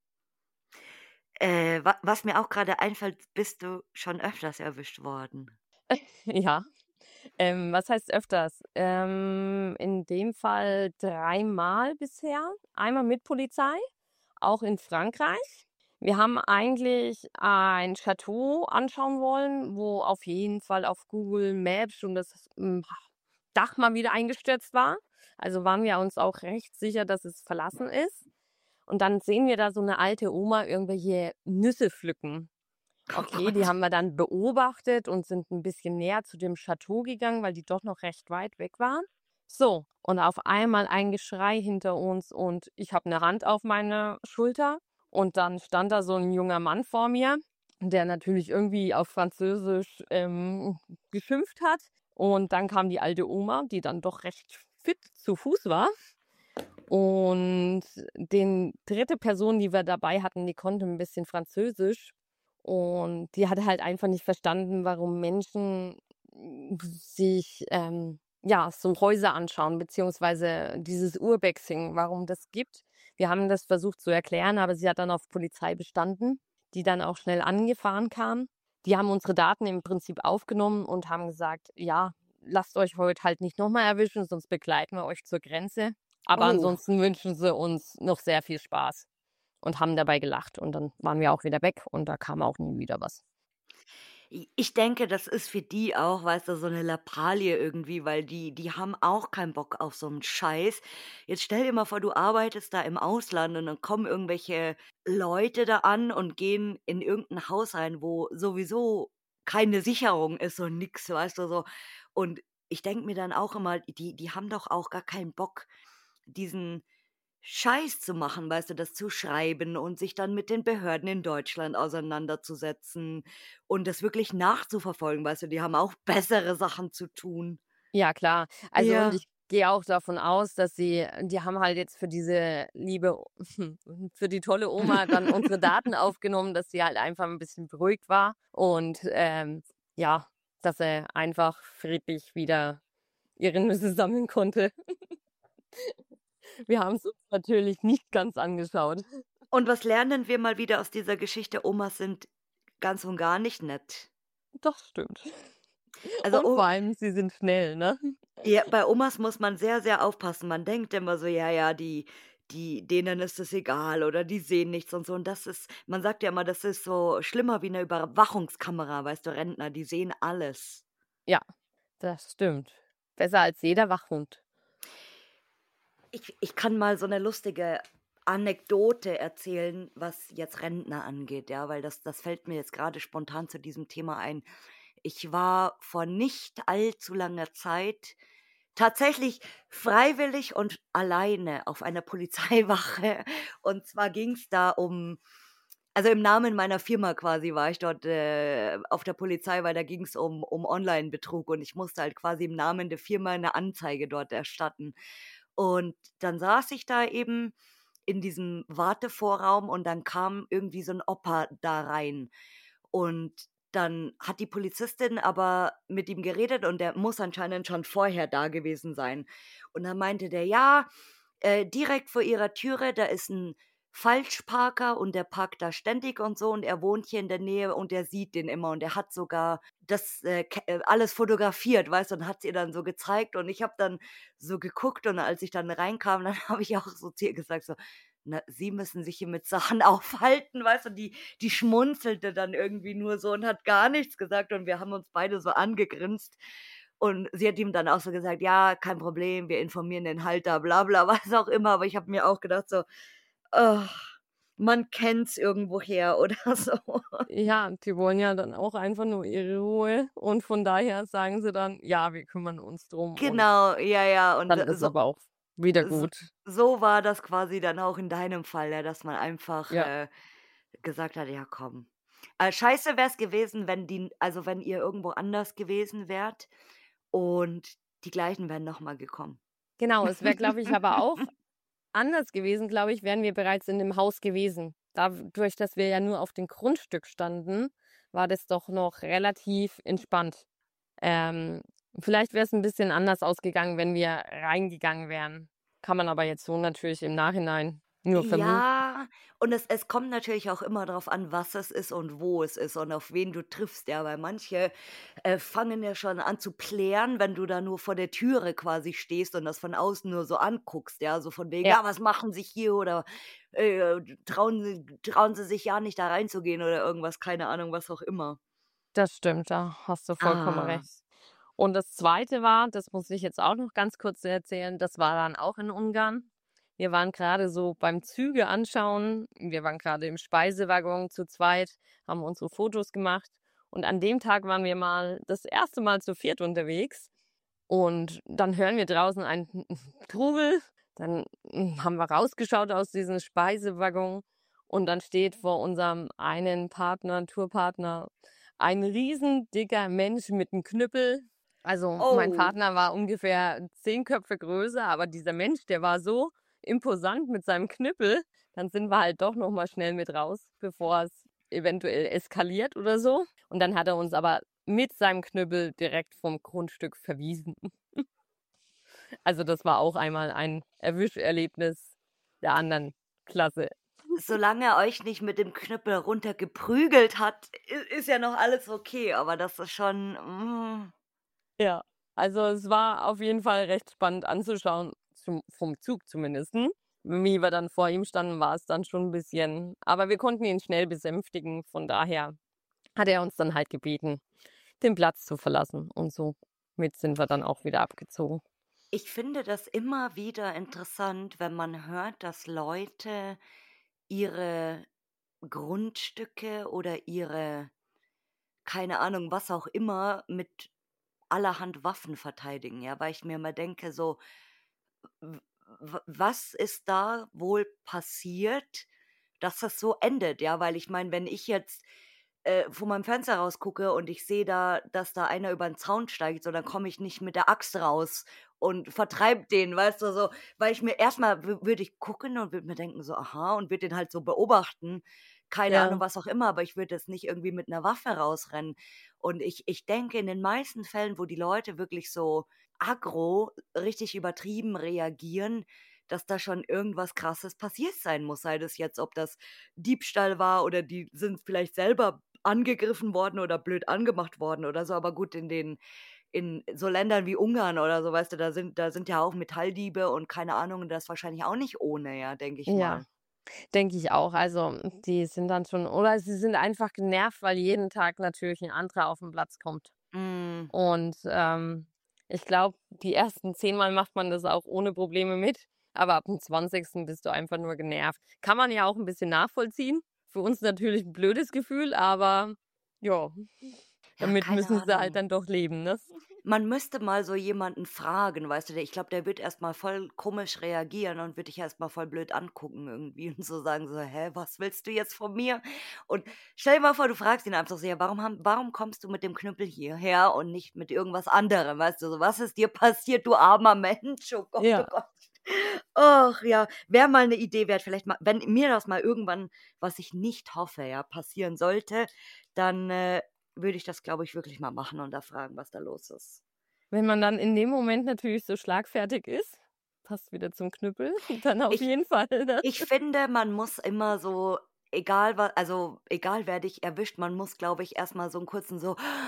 Wa was mir auch grade einfällt, bist du schon öfters erwischt worden? Ja. Was heißt öfters? In dem Fall dreimal bisher. Einmal mit Polizei, auch in Frankreich. Wir haben eigentlich ein Chateau anschauen wollen, wo auf jeden Fall auf Google Maps schon das, Dach mal wieder eingestürzt war. Also waren wir uns auch recht sicher, dass es verlassen ist. Und dann sehen wir da so eine alte Oma irgendwelche Nüsse pflücken. Oh Okay, die Gott. haben wir dann beobachtet und sind ein bisschen näher zu dem Chateau gegangen, weil die doch noch recht weit weg waren. So, und auf einmal ein Geschrei hinter uns und ich habe eine Hand auf meine Schulter und dann stand da so ein junger Mann vor mir, der natürlich irgendwie auf Französisch, geschimpft hat. Und dann kam die alte Oma, die dann doch recht fit zu Fuß war. Und den dritte Person, die wir dabei hatten, die konnte ein bisschen Französisch und die hat halt einfach nicht verstanden, warum Menschen, sich, ja, so Häuser anschauen, beziehungsweise dieses Urbexing, warum das gibt. Wir haben das versucht zu erklären, aber sie hat dann auf Polizei bestanden, die dann auch schnell angefahren kam. Die haben unsere Daten im Prinzip aufgenommen und haben gesagt: „Ja, lasst euch heute halt nicht noch mal erwischen, sonst begleiten wir euch zur Grenze.“ Aber Oh. ansonsten wünschen sie uns noch sehr viel Spaß und haben dabei gelacht und dann waren wir auch wieder weg und da kam auch nie wieder was. Ich denke, das ist für die auch, weißt du, so 'ne Lappalie irgendwie, weil die haben auch keinen Bock auf so 'n Scheiß. Jetzt stell dir mal vor, du arbeitest da im Ausland und dann kommen irgendwelche Leute da an und gehen in irgend 'n Haus rein, wo sowieso keine Sicherung ist und nix, weißt du, so. Und ich denke mir dann auch immer, die haben doch auch gar keinen Bock, diesen Scheiß zu machen, weißt du, das zu schreiben und sich dann mit den Behörden in Deutschland auseinanderzusetzen und das wirklich nachzuverfolgen, weißt du, die haben auch bessere Sachen zu tun. Ja, klar. Also, und Ja. ich gehe auch davon aus, dass die haben halt jetzt für diese liebe für die tolle Oma dann unsere Daten aufgenommen, dass sie halt einfach ein bisschen beruhigt war und, ja, dass sie einfach friedlich wieder ihre Nüsse sammeln konnte. Wir haben es uns natürlich nicht ganz angeschaut. Und was lernen wir mal wieder aus dieser Geschichte? Omas sind ganz und gar nicht nett. Das stimmt. Also, Und vor allem, sie sind schnell, ne? ja, bei Omas muss man sehr, sehr aufpassen. Man denkt immer so: „Ja, ja, denen ist es egal oder die sehen nichts“ und so. Und das ist man sagt ja immer, das ist so schlimmer wie 'ne Überwachungskamera, weißt du, Rentner, die sehen alles. Ja, das stimmt. Besser als jeder Wachhund. Ich kann mal so 'ne lustige Anekdote erzählen, was jetzt Rentner angeht, ja, weil das fällt mir jetzt grade spontan zu diesem Thema ein. Ich war vor nicht allzu langer Zeit tatsächlich freiwillig und alleine auf einer Polizeiwache. Und zwar ging's da um also, im Namen meiner Firma quasi war ich dort, auf der Polizei, weil da ging's um Onlinebetrug und ich musste halt quasi im Namen der Firma 'ne Anzeige dort erstatten. Und dann saß ich da eben in diesem Wartevorraum und dann kam irgendwie so 'n Opa da rein. Und dann hat die Polizistin aber mit ihm geredet und der muss anscheinend schon vorher da gewesen sein. Und dann meinte der: „Ja, direkt vor ihrer Türe, da ist 'n Falschparker und der parkt da ständig und so und er wohnt hier in der Nähe und er sieht den immer und er hat sogar das, ke alles fotografiert, weißt du, und hat's ihr dann so gezeigt und ich habe dann so geguckt und als ich dann reinkam, dann habe ich auch so zu ihr gesagt so: „Na, Sie müssen sich hier mit Sachen aufhalten“, weißt du? Die schmunzelte dann irgendwie nur so und hat gar nichts gesagt und wir haben uns beide so angegrinst. Und sie hat ihm dann auch so gesagt, ja, kein Problem, wir informieren den Halter, bla bla, was auch immer. Aber ich habe mir auch gedacht so, oh, man kennt's irgendwoher oder so. Ja, die wollen ja dann auch einfach nur ihre Ruhe und von daher sagen sie dann: „Ja, wir kümmern uns drum“ und Genau, ja, ja. Und dann ist aber auch wieder so, gut. so war das quasi dann auch in deinem Fall, ja, dass man einfach Ja, gesagt hat, ja komm. Scheiße wäre es gewesen, also wenn ihr irgendwo anders gewesen wärt und die gleichen wären nochmal gekommen. genau. Es wäre, glaube ich, aber auch anders gewesen, glaube ich, wären wir bereits in dem Haus gewesen. Dadurch, dass wir ja nur auf dem Grundstück standen, war das doch noch relativ entspannt. Ähm, Vielleicht wäre es ein bisschen anders ausgegangen, wenn wir reingegangen wären. Kann man aber jetzt so natürlich im Nachhinein nur vermuten. Ja, und es kommt natürlich auch immer darauf an, was es ist und wo es ist und auf wen du triffst, ja, weil manche, fangen ja schon an zu plären, wenn du da nur vor der Türe quasi stehst und das von außen nur so anguckst, ja, so von wegen: Ja, „Ja, was machen Sie hier?“ oder, „Trauen Sie sich ja nicht da reinzugehen“ oder irgendwas, keine Ahnung, was auch immer. das stimmt, da hast du vollkommen Ah, recht. Und das Zweite war, das muss ich jetzt auch noch ganz kurz erzählen, das war dann auch in Ungarn. Wir waren gerade so beim Züge anschauen. Wir waren gerade im Speisewaggon zu zweit, haben unsere Fotos gemacht. Und an dem Tag waren wir mal das erste Mal zu viert unterwegs. Und dann hören wir draußen einen Trubel. Dann haben wir rausgeschaut aus diesem Speisewaggon. Und dann steht vor unserem einen Partner, Tourpartner, ein riesen dicker Mensch mit einem Knüppel. Also mein oh. Partner war ungefähr 10 Köpfe größer, aber dieser Mensch, der war so imposant mit seinem Knüppel, dann sind wir halt doch noch mal schnell mit raus, bevor es eventuell eskaliert oder so. Und dann hat er uns aber mit seinem Knüppel direkt vom Grundstück verwiesen. Also das war auch einmal ein Erwischerlebnis der anderen Klasse. Solange er euch nicht mit dem Knüppel runtergeprügelt hat, ist ja noch alles okay, aber das ist schon, Ja, also es war auf jeden Fall recht spannend anzuschauen, vom Zug zumindest. Wie wir dann vor ihm standen, war es dann schon ein bisschen, aber wir konnten ihn schnell besänftigen, von daher hat er uns dann halt gebeten, den Platz zu verlassen und somit sind wir dann auch wieder abgezogen. Ich finde das immer wieder interessant, wenn man hört, dass Leute ihre Grundstücke oder ihre, keine Ahnung, was auch immer, mit allerhand Waffen verteidigen, ja, weil ich mir immer denke, so, w was ist da wohl passiert, dass das so endet, ja? Weil ich meine, wenn ich jetzt, von meinem Fenster rausgucke und ich sehe da, dass da einer über 'n Zaun steigt, so, dann komme ich nicht mit der Axt raus und vertreibe den, weißt du, so. Weil ich mir erstmal würde ich gucken und würde mir denken so: „Aha“, und würde den halt so beobachten, keine Ahnung, Ja, was auch immer, aber ich würde jetzt nicht irgendwie mit 'ner Waffe rausrennen. Und ich denke, in den meisten Fällen, wo die Leute wirklich so aggro, richtig übertrieben reagieren, dass da schon irgendwas Krasses passiert sein muss. Sei das jetzt, ob das Diebstahl war oder die sind vielleicht selber angegriffen worden oder blöd angemacht worden oder so. Aber gut, in so Ländern wie Ungarn oder so, weißt du, da sind ja auch Metalldiebe und keine Ahnung, das wahrscheinlich auch nicht ohne, ja, denke ich ja, mal. denke ich auch. Also, die sind dann schon oder sie sind einfach genervt, weil jeden Tag natürlich ein anderer auf den Platz kommt. Mhm. Und, ich glaube, die ersten 10 Mal macht man das auch ohne Probleme mit, aber ab dem 20. bist du einfach nur genervt. Kann man ja auch ein bisschen nachvollziehen. Für uns natürlich ein blödes Gefühl, aber ja, Ja, damit keine müssen sie halt Ahnung. dann doch leben, ne? Man müsste mal so jemanden fragen, weißt du, ich glaube, der wird erst mal voll komisch reagieren und wird dich erst mal voll blöd angucken irgendwie und so sagen so: „Hä, was willst du jetzt von mir?“ Und stell dir mal vor, du fragst ihn einfach so: „Ja, warum kommst du mit dem Knüppel hierher und nicht mit irgendwas anderem?“ Weißt du, so: „Was ist dir passiert, du armer Mensch? Oh Gott, oh Ja. Gott.“ Ach ja, wäre mal 'ne Idee wert, vielleicht mal wenn mir das mal irgendwann, was ich nicht hoffe, ja, passieren sollte, dann, würde ich das, glaube ich, wirklich mal machen und da fragen, was da los ist. Wenn man dann in dem Moment natürlich so schlagfertig ist, passt wieder zum Knüppel, dann auf Ich jeden Fall, ne? ich finde, man muss immer so, egal wer dich erwischt, man muss, glaube ich, erst mal so 'n kurzen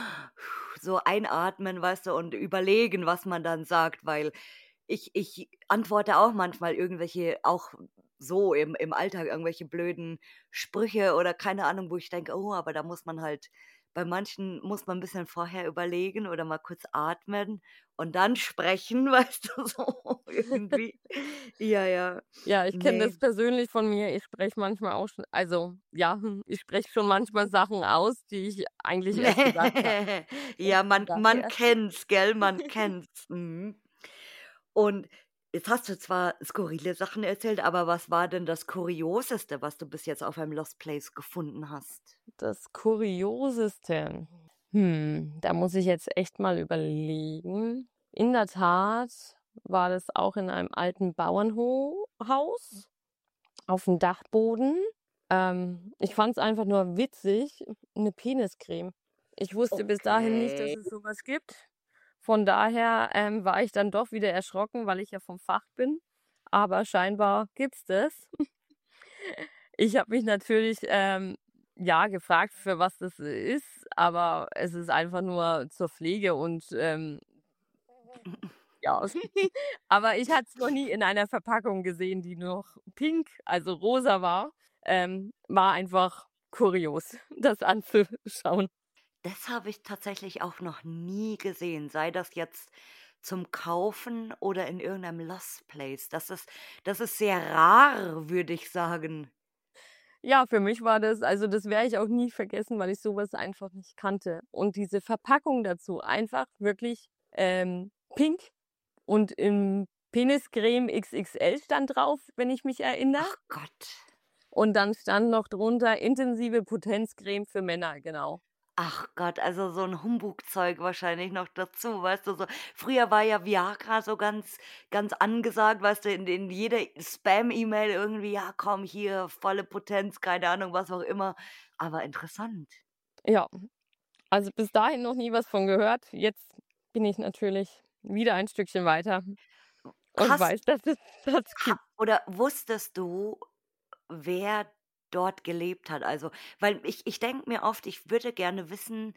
so einatmen, weißt du, und überlegen, was man dann sagt, weil ich antworte auch manchmal irgendwelche auch so im Alltag irgendwelche blöden Sprüche oder keine Ahnung, wo ich denke: „Oh, aber da muss man halt bei manchen muss man ein bisschen vorher überlegen oder mal kurz atmen und dann sprechen, weißt du, so irgendwie. Ja, ja. Ja, ich kenne Ne. das persönlich von mir. Ich spreche manchmal auch schon also, ja, ich spreche schon manchmal Sachen aus, die ich eigentlich erst gesagt habe. Und Ja, von man daher kennt's, gell? Man kennt's. Mhm. Und jetzt hast du zwar skurrile Sachen erzählt, aber was war denn das Kurioseste, was du bis jetzt auf einem Lost Place gefunden hast? das Kurioseste. Da muss ich jetzt echt mal überlegen. In der Tat war das auch in einem alten Bauernhaus auf dem Dachboden. Ich fand es einfach nur witzig, eine Peniscreme. Ich wusste bis dahin nicht, dass Okay. es sowas gibt. Von daher, war ich dann doch wieder erschrocken, weil ich ja vom Fach bin, aber scheinbar gibt's das. Ich habe mich natürlich, ja, gefragt, für was das ist, aber es ist einfach nur zur Pflege und, ja. Aber ich hatte es noch nie in einer Verpackung gesehen, die noch pink, also rosa war. War einfach kurios, das anzuschauen. Das habe ich tatsächlich auch noch nie gesehen, sei das jetzt zum Kaufen oder in irgendeinem Lost Place. Das ist sehr rar, würde ich sagen. Ja, für mich war das also, das werde ich auch nie vergessen, weil ich sowas einfach nicht kannte. Und diese Verpackung dazu, einfach wirklich, pink und im Peniscreme XXL stand drauf, wenn ich mich erinnere. Ach Gott. Und dann stand noch drunter intensive Potenzcreme für Männer, genau. Ach Gott, also so 'n Humbugzeug wahrscheinlich noch dazu, weißt du, so. Früher war ja Viagra so ganz angesagt, weißt du, in jeder Spam-E-Mail irgendwie: „Ja, komm, hier, volle Potenz“, keine Ahnung, was auch immer. Aber interessant. Ja, also bis dahin noch nie was von gehört. Jetzt bin ich natürlich wieder ein Stückchen weiter und Hast weiß, dass es das ha gibt. oder wusstest du, wer dort gelebt hat? Also, weil ich denke mir oft, ich würde gerne wissen,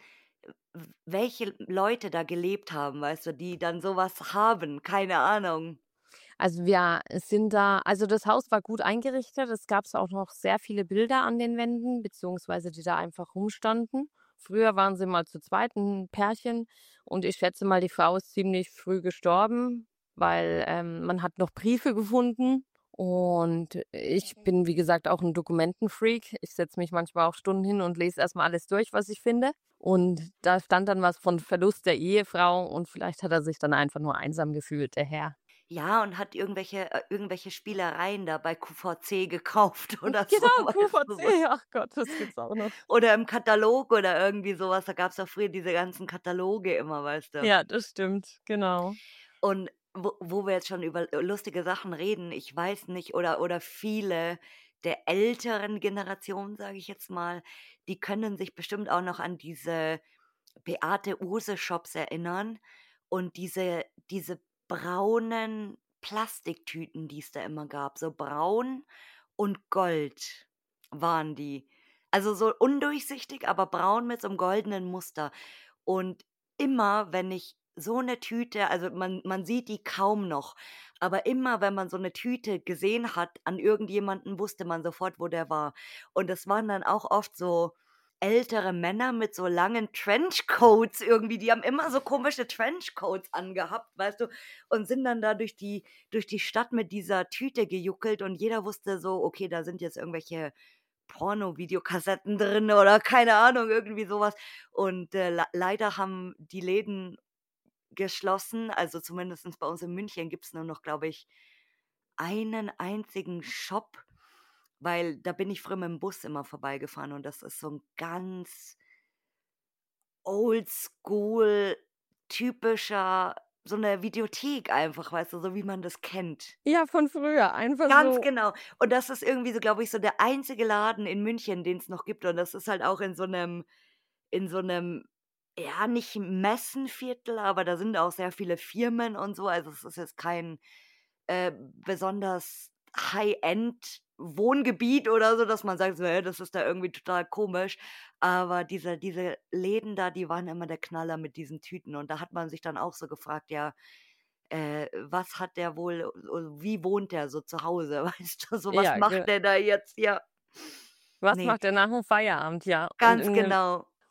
welche Leute da gelebt haben, weißt du, die dann so was haben, keine Ahnung. Also, wir sind da also, das Haus war gut eingerichtet. Es gab auch noch sehr viele Bilder an den Wänden, beziehungsweise die da einfach rumstanden. Früher waren sie mal zu zweit, 'n Pärchen, und ich schätze mal, die Frau ist ziemlich früh gestorben, weil, man hat noch Briefe gefunden. Und ich bin, wie gesagt, auch 'n Dokumentenfreak. Ich setze mich manchmal auch Stunden hin und lese erst mal alles durch, was ich finde. Und da stand dann was von Verlust der Ehefrau, und vielleicht hat er sich dann einfach nur einsam gefühlt, der Herr. Ja, und hat irgendwelche Spielereien da bei QVC gekauft oder so, Genau, weißt du, so. QVC, ach Gott, das gibt's auch noch. Oder im Katalog oder irgendwie so was. Da gab's doch früher diese ganzen Kataloge immer, weißt du? Ja, das stimmt, genau. Und wo wir jetzt schon über lustige Sachen reden, ich weiß nicht oder viele der älteren Generation, sage ich jetzt mal, die können sich bestimmt auch noch an diese Beate-Uhse-Shops erinnern und diese braunen Plastiktüten, die es da immer gab, so braun und Gold waren die. Also, so undurchsichtig, aber braun mit so 'nem goldenen Muster. Und immer, wenn ich so 'ne Tüte also, man sieht die kaum noch, aber immer, wenn man so 'ne Tüte gesehen hat an irgendjemanden, wusste man sofort, wo der war. Und das waren dann auch oft so ältere Männer mit so langen Trenchcoats irgendwie, die haben immer so komische Trenchcoats angehabt, weißt du, und sind dann da durch die Stadt mit dieser Tüte gejuckelt und jeder wusste so: „Okay, da sind jetzt irgendwelche Porno-Videokassetten drin“ oder keine Ahnung, irgendwie so was. Und, leider haben die Läden geschlossen. Also, zumindestens bei uns in München gibt's nur noch, glaube ich, einen einzigen Shop, weil da bin ich früher mit dem Bus immer vorbeigefahren und das ist so 'n ganz oldschool typischer so 'ne Videothek einfach, weißt du, so wie man das kennt. Ja, von früher, einfach Ganz so. genau. Und das ist irgendwie so, glaube ich, so der einzige Laden in München, den's noch gibt und das ist halt auch in so 'nem, ja, nicht Messenviertel, aber da sind auch sehr viele Firmen und so. Also, es ist jetzt kein, besonders High-End Wohngebiet oder so, dass man sagt so: das ist da irgendwie total komisch.“ Aber diese Läden da, die waren immer der Knaller mit diesen Tüten und da hat man sich dann auch so gefragt: „Ja, was hat der wohl wie wohnt der so zu Hause?“ Weißt du, so: „Was Ja, macht der da jetzt?“ Ja. was Ne, macht er nach dem Feierabend, ja. ganz genau.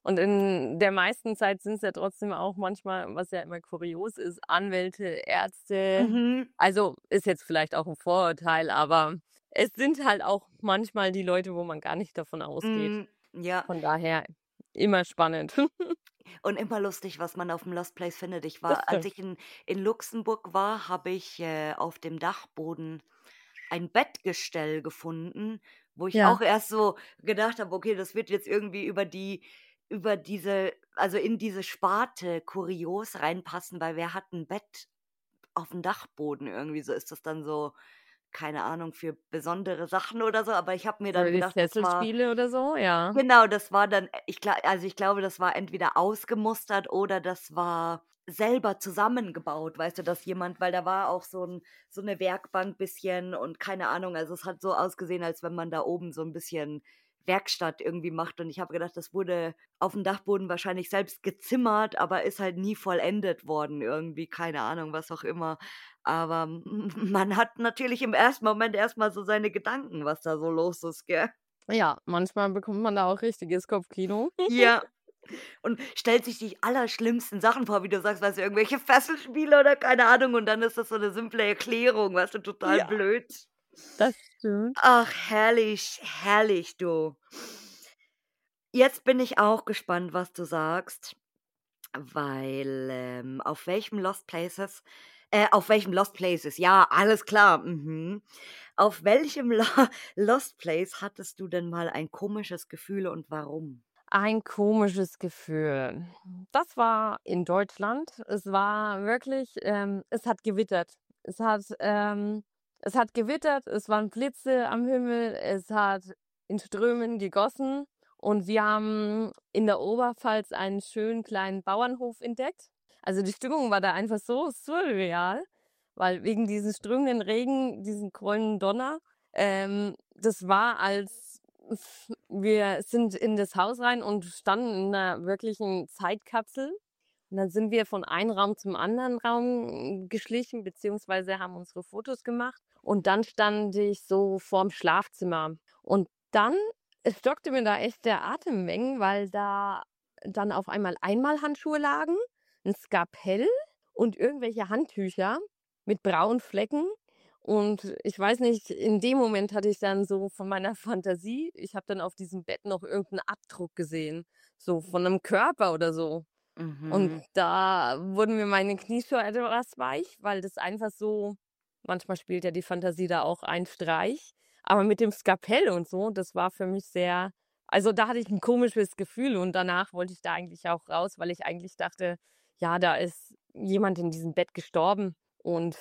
Und in der meisten Zeit sind es ja trotzdem auch manchmal, was ja immer kurios ist, Anwälte, Ärzte. Mhm. Also ist jetzt vielleicht auch ein Vorurteil, aber es sind halt auch manchmal die Leute, wo man gar nicht davon ausgeht. Ja, Von daher immer spannend. und immer lustig, was man auf dem Lost Place findet. Das Als stimmt. ich in Luxemburg war, habe ich, auf dem Dachboden ein Bettgestell gefunden, wo ich Ja. auch erst so gedacht habe: „Okay, das wird jetzt irgendwie über diese also, in diese Sparte kurios reinpassen, weil wer hat 'n Bett auf dem Dachboden?“ Irgendwie so ist das dann so, keine Ahnung, für besondere Sachen oder so, aber ich habe mir Oder dann die gedacht, das war Sesselspiele oder so, ja. genau, das war dann ich glaube, das war entweder ausgemustert oder das war selber zusammengebaut, weißt du, dass jemand weil da war auch so 'ne Werkbank bisschen und keine Ahnung, also, es hat so ausgesehen, als wenn man da oben so 'n bisschen Werkstatt irgendwie macht und ich habe gedacht, das wurde aufm Dachboden wahrscheinlich selbst gezimmert, aber ist halt nie vollendet worden irgendwie, keine Ahnung, was auch immer. Aber man hat natürlich im ersten Moment erst mal so seine Gedanken, was da so los ist, gell? Ja, manchmal bekommt man da auch richtiges Kopfkino. Ja. Und stellt sich die allerschlimmsten Sachen vor, wie du sagst, weißt du, irgendwelche Fesselspiele oder keine Ahnung, und dann ist das so 'ne simple Erklärung, weißt du, total Ja, blöd. das stimmt. Ach, herrlich, herrlich, du. Jetzt bin ich auch gespannt, was du sagst, weil, auf welchem Lost Places, ja, alles klar, mhm. Auf welchem Lost Place hattest du denn mal ein komisches Gefühl und warum? Ein komisches Gefühl. Das war in Deutschland. Es war wirklich es hat gewittert. Es hat gewittert, es waren Blitze am Himmel, es hat in Strömen gegossen und wir haben in der Oberpfalz einen schönen kleinen Bauernhof entdeckt. Also, die Stimmung war da einfach so surreal, weil wegen diesen strömenden Regen, diesen grollen Donner, das war, als wir sind in das Haus rein und standen in 'ner wirklichen Zeitkapsel. Und dann sind wir von einem Raum zum anderen Raum geschlichen, beziehungsweise haben unsere Fotos gemacht. Und dann stand ich so vorm Schlafzimmer. Und dann es stockte mir da echt der Atem in Mengen, weil da dann auf einmal Einmalhandschuhe lagen, 'n Skalpell und irgendwelche Handtücher mit braunen Flecken. Und ich weiß nicht, in dem Moment hatte ich dann so von meiner Fantasie ich habe dann auf diesem Bett noch irgend 'n Abdruck gesehen, so von 'nem Körper oder so. Und Mhm. da wurden mir meine Knie schon etwas weich, weil das einfach so manchmal spielt ja die Fantasie da auch einen Streich. Aber mit dem Skalpell und so, das war für mich sehr also, da hatte ich 'n komisches Gefühl und danach wollte ich da eigentlich auch raus, weil ich eigentlich dachte: „Ja, da ist jemand in diesem Bett gestorben.“ Und,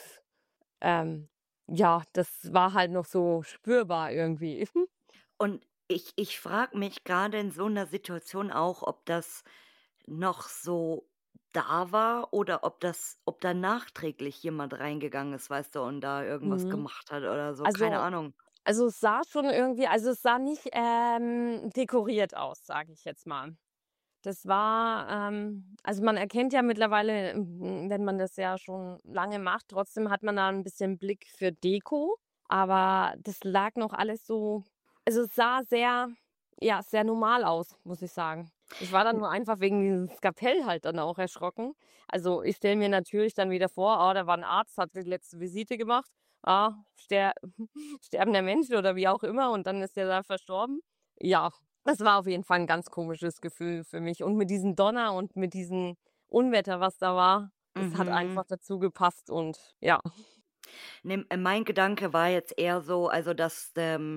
ähm, ja, das war halt noch so spürbar irgendwie. Und ich frage mich gerade in so 'ner Situation auch, ob das noch so da war oder ob da nachträglich jemand reingegangen ist, weißt du, und da irgendwas Mhm. gemacht hat oder so, keine Also Ahnung. es sah schon irgendwie es sah nicht, dekoriert aus, sage ich jetzt mal. Das war, also, man erkennt ja mittlerweile, wenn man das ja schon lange macht, trotzdem hat man da ein bisschen Blick für Deko, aber das lag noch alles so also, es sah sehr ja, sehr normal aus, muss ich sagen. Ich war dann N nur einfach wegen diesem Skalpell halt dann auch erschrocken. Also, ich stelle mir natürlich dann wieder vor: „Ah, da war 'n Arzt, hat die letzte Visite gemacht. Ah, sterbender Mensch“ oder wie auch immer und dann ist der da verstorben. Ja, das war auf jeden Fall 'n ganz komisches Gefühl für mich. Und mit diesem Donner und mit diesem Unwetter, was da war, das hat mhm. einfach dazu gepasst und ja. Ne, mein Gedanke war jetzt eher so, also, dass,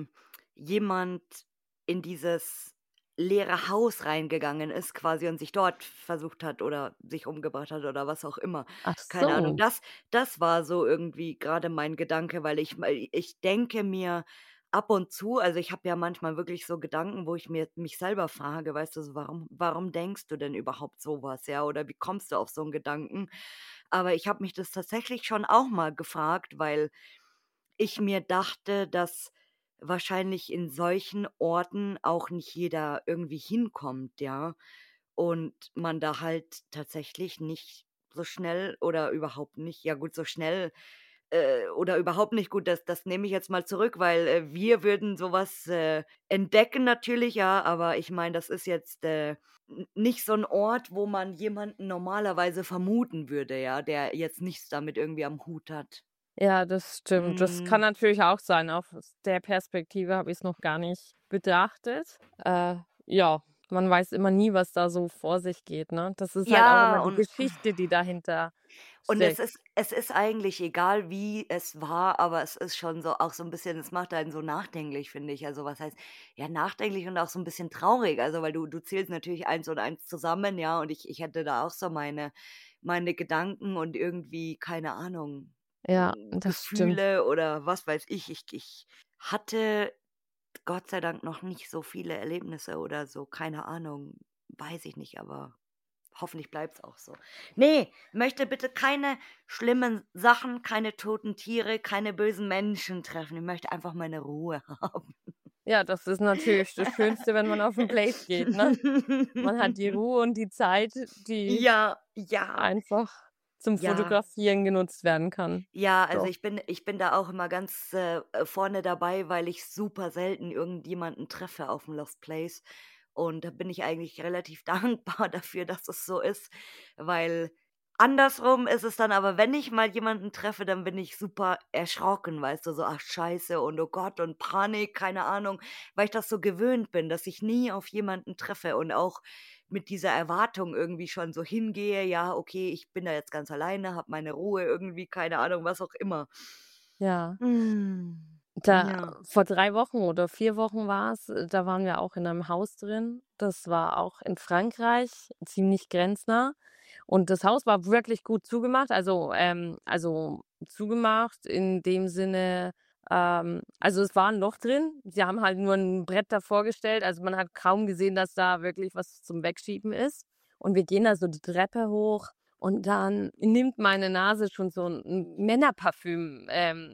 jemand in dieses leere Haus reingegangen ist quasi und sich dort versucht hat oder sich umgebracht hat oder was auch immer. Ach Keine Ahnung. so. Das war so irgendwie grade mein Gedanke, weil ich denke mir ab und zu also, ich habe ja manchmal wirklich so Gedanken, wo ich mich selber frage, weißt du, so: „Warum denkst du denn überhaupt so was, ja, oder wie kommst du auf so 'n Gedanken?“ Aber ich habe mich das tatsächlich schon auch mal gefragt, weil ich mir dachte, dass wahrscheinlich in solchen Orten auch nicht jeder irgendwie hinkommt, ja, und man da halt tatsächlich nicht so schnell oder überhaupt nicht ja gut, so schnell oder überhaupt nicht gut, das nehme ich jetzt mal zurück, weil, wir würden sowas entdecken natürlich, ja, aber ich meine, das ist jetzt, n nicht so ein Ort, wo man jemanden normalerweise vermuten würde, ja, der jetzt nichts damit irgendwie am Hut hat. Ja, das stimmt. Das kann Mhm. natürlich auch sein. Aus der Perspektive habe ich es noch gar nicht betrachtet. Ja, man weiß immer nie, was da so vor sich geht, ne? Das ist halt auch Ja, immer die und Geschichte, die dahinter Und steckt. es ist eigentlich egal, wie es war, aber es ist schon so auch so 'n bisschen es macht einen so nachdenklich, finde ich. Also, was heißt ja, nachdenklich und auch so 'n bisschen traurig. Also, weil du zählst natürlich eins und eins zusammen, ja, und ich hätte da auch so meine Gedanken und irgendwie, keine Ahnung, Ja, das stimmt. Gefühle oder was weiß ich. Ich hatte Gott sei Dank noch nicht so viele Erlebnisse oder so, keine Ahnung, weiß ich nicht, aber hoffentlich bleibt's auch so. Ne, möchte bitte keine schlimmen Sachen, keine toten Tiere, keine bösen Menschen treffen. Ich möchte einfach meine Ruhe haben. Ja, das ist natürlich das Schönste, wenn man auf 'n Place geht, ne? Man hat die Ruhe und die Zeit, die Ja, ja, einfach zum ja. Fotografieren genutzt werden kann. Ja, also Doch. ich bin da auch immer ganz, vorne dabei, weil ich super selten irgendjemanden treffe auf auf'm Lost Place. Und da bin ich eigentlich relativ dankbar dafür, dass es so ist, weil andersrum ist es dann aber, wenn ich mal jemanden treffe, dann bin ich super erschrocken, weißt du, so: „Ach scheiße“ und „Oh Gott“ und Panik, keine Ahnung, weil ich das so gewöhnt bin, dass ich nie auf jemanden treffe und auch mit dieser Erwartung irgendwie schon so hingehe: „Ja, okay, ich bin da jetzt ganz alleine, habe meine Ruhe irgendwie“, keine Ahnung, was auch immer. Ja. Hm, Da ja. vor 3 Wochen oder 4 Wochen war's, da waren wir auch in einem Haus drin. Das war auch in Frankreich, ziemlich grenznah. Und das Haus war wirklich gut zugemacht, also zugemacht in dem Sinne, also es war 'n Loch drin. Sie haben halt nur 'n Brett davor gestellt, also man hat kaum gesehen, dass da wirklich was zum Wegschieben ist. Und wir gehen da so die Treppe hoch und dann nimmt meine Nase schon so 'n Männerparfüm,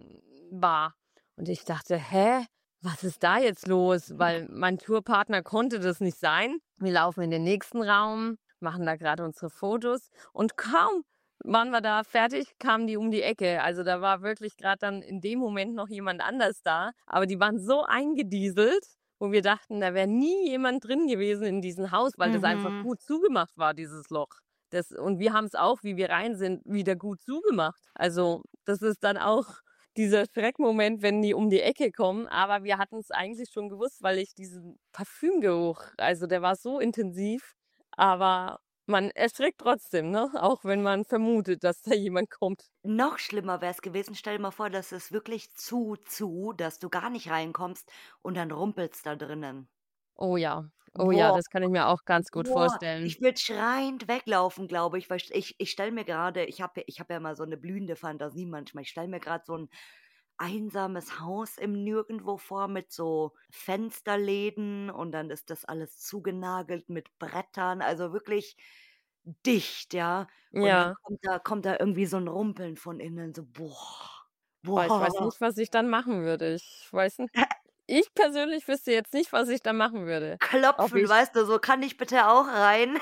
wahr. Und ich dachte: „Hä, was ist da jetzt los?“ Weil mein Tourpartner konnte das nicht sein. Wir laufen in den nächsten Raum, machen da grade unsere Fotos und kaum waren wir da fertig, kamen die um die Ecke. Also, da war wirklich grad dann in dem Moment noch jemand anders da, aber die waren so eingedieselt, wo wir dachten, da wäre nie jemand drin gewesen in diesem Haus, weil das einfach Mhm. gut zugemacht war, dieses Loch. Und wir haben's auch, wie wir rein sind, wieder gut zugemacht. Also, das ist dann auch dieser Schreckmoment, wenn die um die Ecke kommen, aber wir hatten's eigentlich schon gewusst, weil ich diesen Parfümgeruch, also der war so intensiv, aber man erschrickt trotzdem, ne, auch wenn man vermutet, dass da jemand kommt. Noch schlimmer wäre es gewesen, stell dir mal vor, das ist wirklich zu, dass du gar nicht reinkommst und dann rumpelt's da drinnen. Oh ja. Oh ja, Boah, das kann ich mir auch ganz gut boah, vorstellen. ich würde schreiend weglaufen, glaube ich, weil ich stelle mir gerade, ich habe ja mal so 'ne blühende Fantasie manchmal. Ich stelle mir grad so 'n einsames Haus im Nirgendwo vor mit so Fensterläden und dann ist das alles zugenagelt mit Brettern, also wirklich dicht, ja? Und dann Ja. kommt da irgendwie so 'n Rumpeln von innen, so: Boah, ich weiß boah, nicht, was ich dann machen würde. Ich weiß nicht. Ich persönlich wüsste jetzt nicht, was ich da machen würde. Ob klopfen, ich weißt du, so: „Kann ich bitte auch rein?“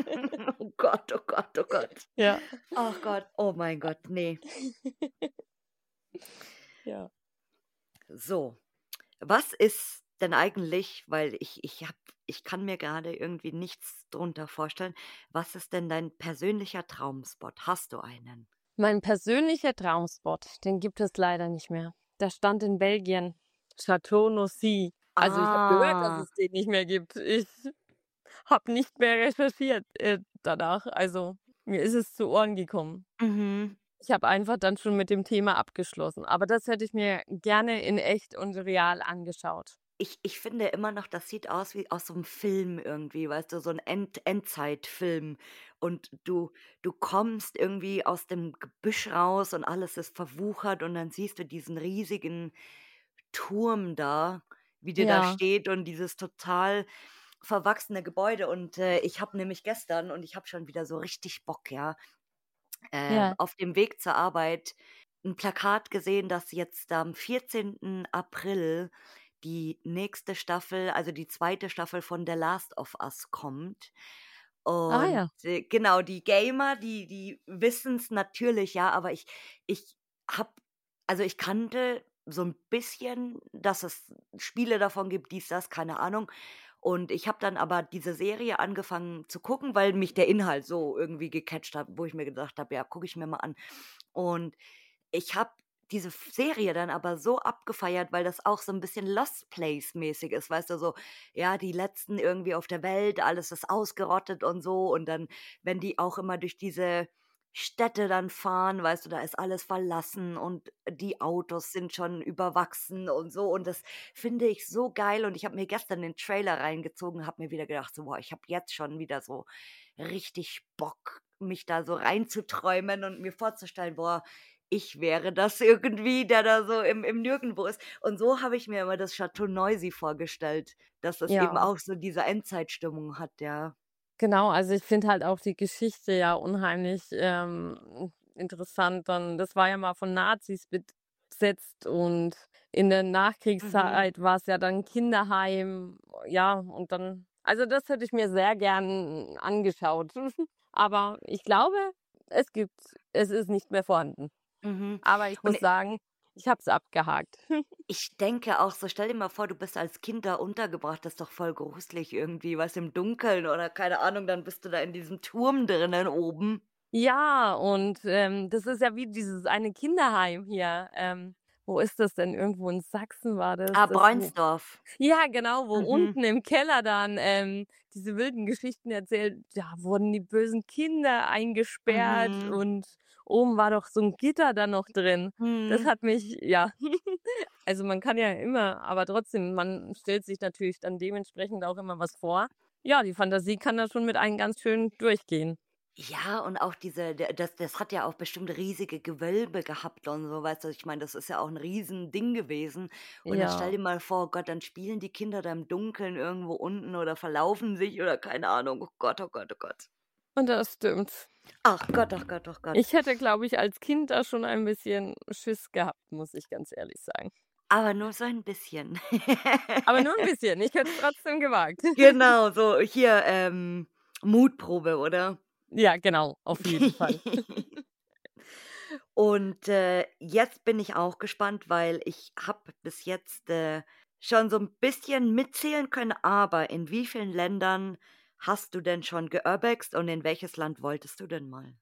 Oh Gott, oh Gott, oh Gott. ja. Ach Gott, oh mein Gott, ne. Ja. So, was ist denn eigentlich, weil ich kann mir grade irgendwie nichts drunter vorstellen. Was ist denn dein persönlicher Traumspot? Hast du einen? Mein persönlicher Traumspot, den gibt es leider nicht mehr. Der stand in Belgien, Château-Noisy. Also, ich habe gehört, dass Ah, es den nicht mehr gibt. Ich habe nicht mehr recherchiert, danach. Also, mir ist es zu Ohren gekommen. mhm. Ich habe einfach dann schon mit dem Thema abgeschlossen. Aber das hätte ich mir gerne in echt und real angeschaut. Ich finde immer noch, das sieht aus wie aus so 'm Film irgendwie, weißt du, so 'n Endzeitfilm. Und du kommst irgendwie aus dem Gebüsch raus und alles ist verwuchert und dann siehst du diesen riesigen Turm da, wie der da Ja, steht und dieses total verwachsene Gebäude. Und, ich habe nämlich gestern und ich habe schon wieder so richtig Bock, ja, ja. auf dem Weg zur Arbeit 'n Plakat gesehen, dass jetzt am 14. April die nächste Staffel, also die zweite Staffel von The Last of Us kommt. Ah Und, ja. genau, die Gamer, die wissen's natürlich, ja, aber ich habe Also, ich kannte so ein bisschen, dass es Spiele davon gibt, dies, das, keine Ahnung. Und ich habe dann aber diese Serie angefangen zu gucken, weil mich der Inhalt so irgendwie gecatcht hat, wo ich mir gedacht habe: „Ja, gucke ich mir mal an.“ Und ich habe diese Serie dann aber so abgefeiert, weil das auch so ein bisschen Lost Place mäßig ist, weißt du, so, ja, die Letzten irgendwie auf der Welt, alles ist ausgerottet und so. Und dann, wenn die auch immer durch diese Städte dann fahren, weißt du, da ist alles verlassen und die Autos sind schon überwachsen und so. Und das finde ich so geil. Und ich habe mir gestern den Trailer reingezogen, habe mir wieder gedacht, so, boah, ich habe jetzt schon wieder so richtig Bock, mich da so reinzuträumen und mir vorzustellen, boah, ich wäre das irgendwie, der da so im Nirgendwo ist. Und so habe ich mir immer das Château Neusy vorgestellt, dass das eben Ja, auch so diese Endzeitstimmung hat, ja. genau. Also, ich finde halt auch die Geschichte ja unheimlich, interessant dann. Das war ja mal von Nazis besetzt und in der Mhm. Nachkriegszeit war es ja dann Kinderheim. Ja, und dann also, das hätte ich mir sehr gern angeschaut. Aber ich glaube, es ist nicht mehr vorhanden. Mhm. Aber ich Und muss sagen, ich habe es abgehakt. ich denke auch so, stell dir mal vor, du bist als Kind da untergebracht, das ist doch voll gruselig irgendwie, weißt du, im Dunkeln oder keine Ahnung, dann bist du da in diesem Turm drinnen oben. Ja, und, das ist ja wie dieses eine Kinderheim hier. Wo ist das denn? Irgendwo in Sachsen war das, Ah, das wo Bräunsdorf. ja, genau, wo Mhm. unten im Keller dann, diese wilden Geschichten erzählt, da wurden die bösen Kinder eingesperrt Mhm. und oben war doch so 'n Gitter dann noch drin. Das Mhm. hat mich ja, also, man kann ja immer aber trotzdem, man stellt sich natürlich dann dementsprechend auch immer was vor. Ja, die Fantasie kann da schon mit einem ganz schön durchgehen. Ja, und auch das hat ja auch bestimmt riesige Gewölbe gehabt und so, weißt du? Ich meine, das ist ja auch 'n Riesending gewesen. Und dann stell Ja, dir mal vor, oh Gott, dann spielen die Kinder da im Dunkeln irgendwo unten oder verlaufen sich oder keine Ahnung. Oh Gott, oh Gott, oh Gott. und das stimmt. Ach Gott, ach Gott, ach Gott. Ich hätte, glaube ich, als Kind da schon ein bisschen Schiss gehabt, muss ich ganz ehrlich sagen. Aber nur so ein bisschen. Aber nur 'n bisschen. Ich hätte es trotzdem gewagt. Genau, so hier, Mutprobe, oder? Ja, genau, auf jeden Fall. Und, jetzt bin ich auch gespannt, weil ich habe bis jetzt, schon so 'n bisschen mitzählen können, aber in wie vielen Ländern hast du denn schon geurbext und in welches Land wolltest du denn mal?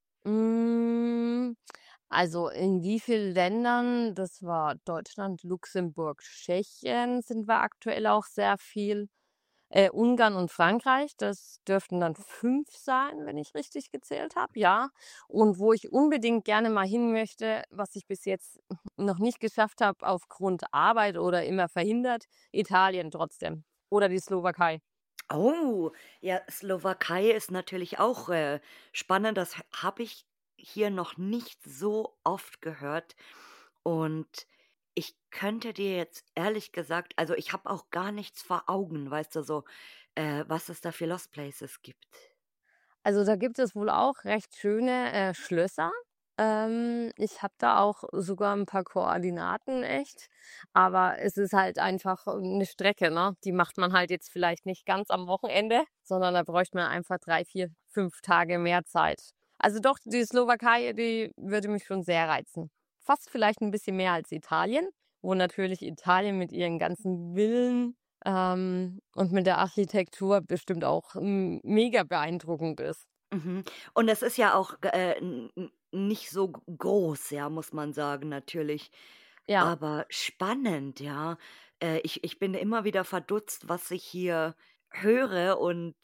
Hm, also, in wie vielen Ländern das war Deutschland, Luxemburg, Tschechien sind wir aktuell auch sehr viel. Ungarn und Frankreich, das dürften dann 5 sein, wenn ich richtig gezählt habe, ja. Und wo ich unbedingt gerne mal hin möchte, was ich bis jetzt noch nicht geschafft habe aufgrund Arbeit oder immer verhindert, Italien trotzdem oder die Slowakei. Oh, ja, Slowakei ist natürlich auch, spannend. Das habe ich hier noch nicht so oft gehört. Und ich könnte dir jetzt ehrlich gesagt, also, ich habe auch gar nichts vor Augen, weißt du, so, was es da für Lost Places gibt. Also, da gibt es wohl auch recht schöne, Schlösser. Ich habe da auch sogar ein paar Koordinaten echt, aber es ist halt einfach eine Strecke, ne? Die macht man halt jetzt vielleicht nicht ganz am Wochenende, sondern da bräuchte man einfach 3, 4, 5 Tage mehr Zeit. Also doch, die Slowakei, die würde mich schon sehr reizen. Fast vielleicht ein bisschen mehr als Italien, wo natürlich Italien mit ihren ganzen Villen und mit der Architektur bestimmt auch, mega beeindruckend ist. Mhm. Und es ist ja auch n n nicht so groß, ja, muss man sagen, natürlich. Ja, Aber spannend, ja. Ich bin immer wieder verdutzt, was ich hier höre und,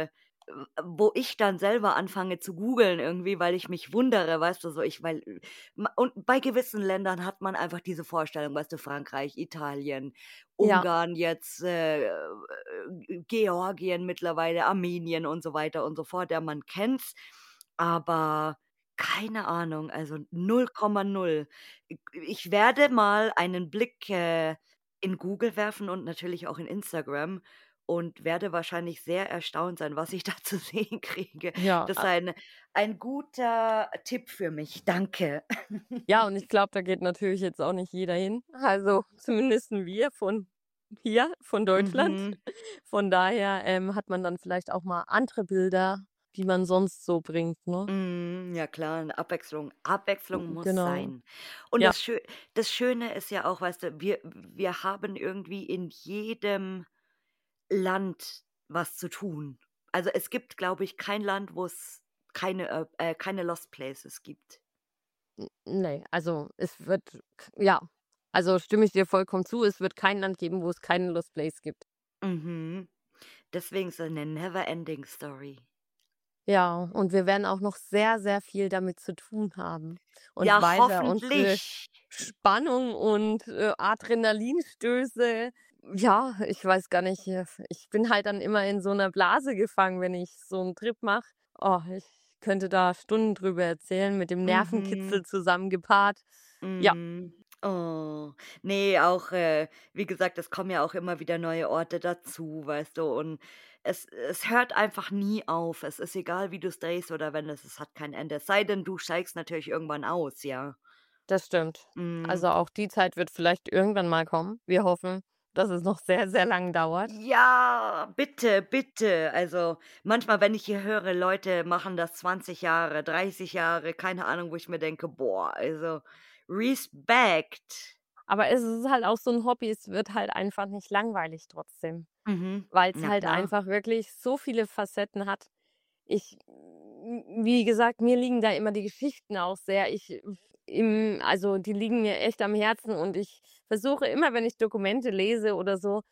wo ich dann selber anfange zu googeln irgendwie, weil ich mich wundere, weißt du, so und bei gewissen Ländern hat man einfach diese Vorstellung, weißt du, Frankreich, Italien, ja. Ungarn jetzt, Georgien mittlerweile, Armenien und so weiter und so fort. Ja, man kennt's, aber keine Ahnung, also 0,0. Ich werde mal einen Blick, in Google werfen und natürlich auch in Instagram und werde wahrscheinlich sehr erstaunt sein, was ich da zu sehen kriege. Ja, Das ist ein guter Tipp für mich. Danke. ja, und ich glaube, da geht natürlich jetzt auch nicht jeder hin. Also, zumindest wir von hier, von Deutschland. Mhm. Von daher, hat man dann vielleicht auch mal andere Bilder die man sonst so bringt, ne? Ja klar, 'ne Abwechslung. Abwechslung muss Genau. sein. Und Ja, das Schöne ist ja auch, weißt du, wir haben irgendwie in jedem Land was zu tun. Also, es gibt, glaube ich, kein Land, wo es keine Lost Places gibt. ne, also, es wird ja, also, stimme ich dir vollkommen zu, es wird kein Land geben, wo es keinen Lost Place gibt. Mhm. Deswegen so 'ne never ending story. Ja, und wir werden auch noch sehr, sehr viel damit zu tun haben. Und Ja, weil wir unsere hoffentlich. Spannung und, Adrenalinstöße ja, ich weiß gar nicht, ich bin halt dann immer in so 'ner Blase gefangen, wenn ich so 'n Trip mache. Oh, ich könnte da Stunden drüber erzählen, mit dem Mhm. Nervenkitzel zusammen gepaart. Ja, Mhm. Oh, ne, auch, wie gesagt, es kommen ja auch immer wieder neue Orte dazu, weißt du, und es hört einfach nie auf. Es ist egal, wie du's drehst oder wendest, es hat kein Ende. Es sei denn, du steigst natürlich irgendwann aus, ja. das stimmt. Mhm. Also, auch die Zeit wird vielleicht irgendwann mal kommen. Wir hoffen, dass es noch sehr, sehr lang dauert. Ja, bitte, bitte. Also, manchmal, wenn ich hier höre, Leute machen das 20 Jahre, 30 Jahre, keine Ahnung, wo ich mir denke: „Boah, also Respekt." Aber es ist halt auch so 'n Hobby, es wird halt einfach nicht langweilig trotzdem, Mhm. weil's Na halt klar. einfach wirklich so viele Facetten hat. Wie gesagt, mir liegen da immer die Geschichten auch sehr. Also, die liegen mir echt am Herzen und ich versuche immer, wenn ich Dokumente lese oder so,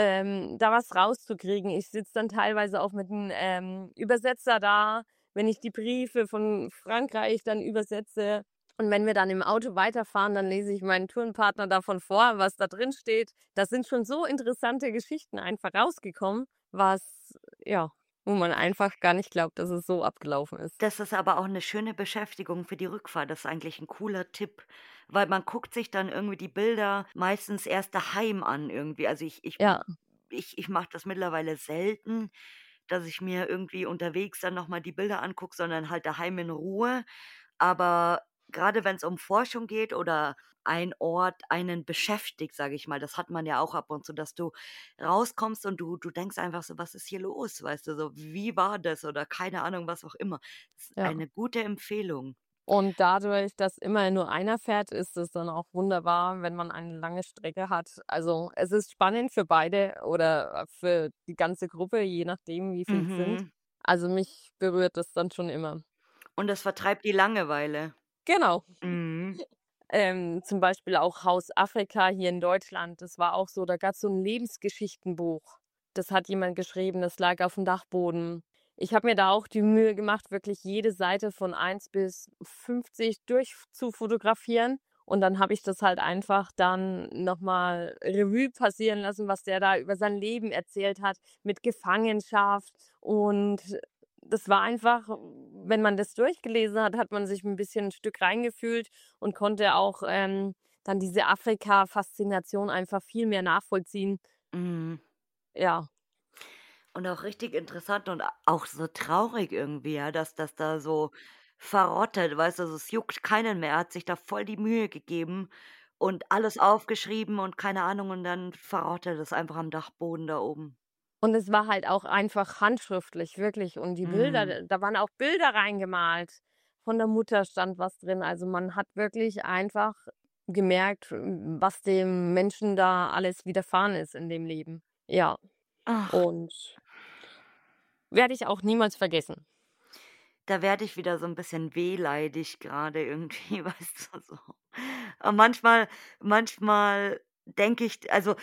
da was rauszukriegen. Ich sitze dann teilweise auch mit 'm, Übersetzer da, wenn ich die Briefe von Frankreich dann übersetze. Und wenn wir dann im Auto weiterfahren, dann lese ich meinen Tourenpartner davon vor, was da drin steht. Da sind schon so interessante Geschichten einfach rausgekommen, was ja, wo man einfach gar nicht glaubt, dass es so abgelaufen ist. Das ist aber auch 'ne schöne Beschäftigung für die Rückfahrt. Das ist eigentlich 'n cooler Tipp, weil man guckt sich dann irgendwie die Bilder meistens erst daheim an irgendwie. Also, Ja, ich mache das mittlerweile selten, dass ich mir irgendwie unterwegs dann noch mal die Bilder angucke, sondern halt daheim in Ruhe. Aber grade wenn's um Forschung geht oder ein Ort einen beschäftigt, sage ich mal, das hat man ja auch ab und zu, dass du rauskommst und du denkst einfach so: „Was ist hier los?" Weißt du, so: „Wie war das?" Oder keine Ahnung, was auch immer. Ist ja. eine gute Empfehlung. Und dadurch, dass immer nur einer fährt, ist es dann auch wunderbar, wenn man eine lange Strecke hat. Also, es ist spannend für beide oder für die ganze Gruppe, je nachdem, wie viel es sind. Mhm. Also, mich berührt das dann schon immer. Und das vertreibt die Langeweile. Genau. Mhm. Zum Beispiel auch Haus Afrika hier in Deutschland. Das war auch so, da gab's so 'n Lebensgeschichtenbuch. Das hat jemand geschrieben, das lag aufm Dachboden. Ich habe mir da auch die Mühe gemacht, wirklich jede Seite von 1 bis 50 durchzufotografieren. Und dann habe ich das halt einfach dann noch mal Revue passieren lassen, was der da über sein Leben erzählt hat mit Gefangenschaft. Und das war einfach wenn man das durchgelesen hat, hat man sich 'n bisschen 'n Stück reingefühlt und konnte auch, dann diese Afrika-Faszination einfach viel mehr nachvollziehen. Mhm. Ja, Und auch richtig interessant und auch so traurig irgendwie, ja, dass das da so verrottet, weißt du? Also, es juckt keinen mehr. Er hat sich da voll die Mühe gegeben und alles aufgeschrieben und keine Ahnung, und dann verrottet es einfach am Dachboden da oben. und es war halt auch einfach handschriftlich, wirklich. Und die Bilder, Mhm. da waren auch Bilder reingemalt. Von der Mutter stand was drin. Also, man hat wirklich einfach gemerkt, was dem Menschen da alles widerfahren ist in dem Leben. Ja, Ach, und werde ich auch niemals vergessen. da werde ich wieder so ein bisschen wehleidig gerade irgendwie, weißt du, so. Und manchmal denke ich, also,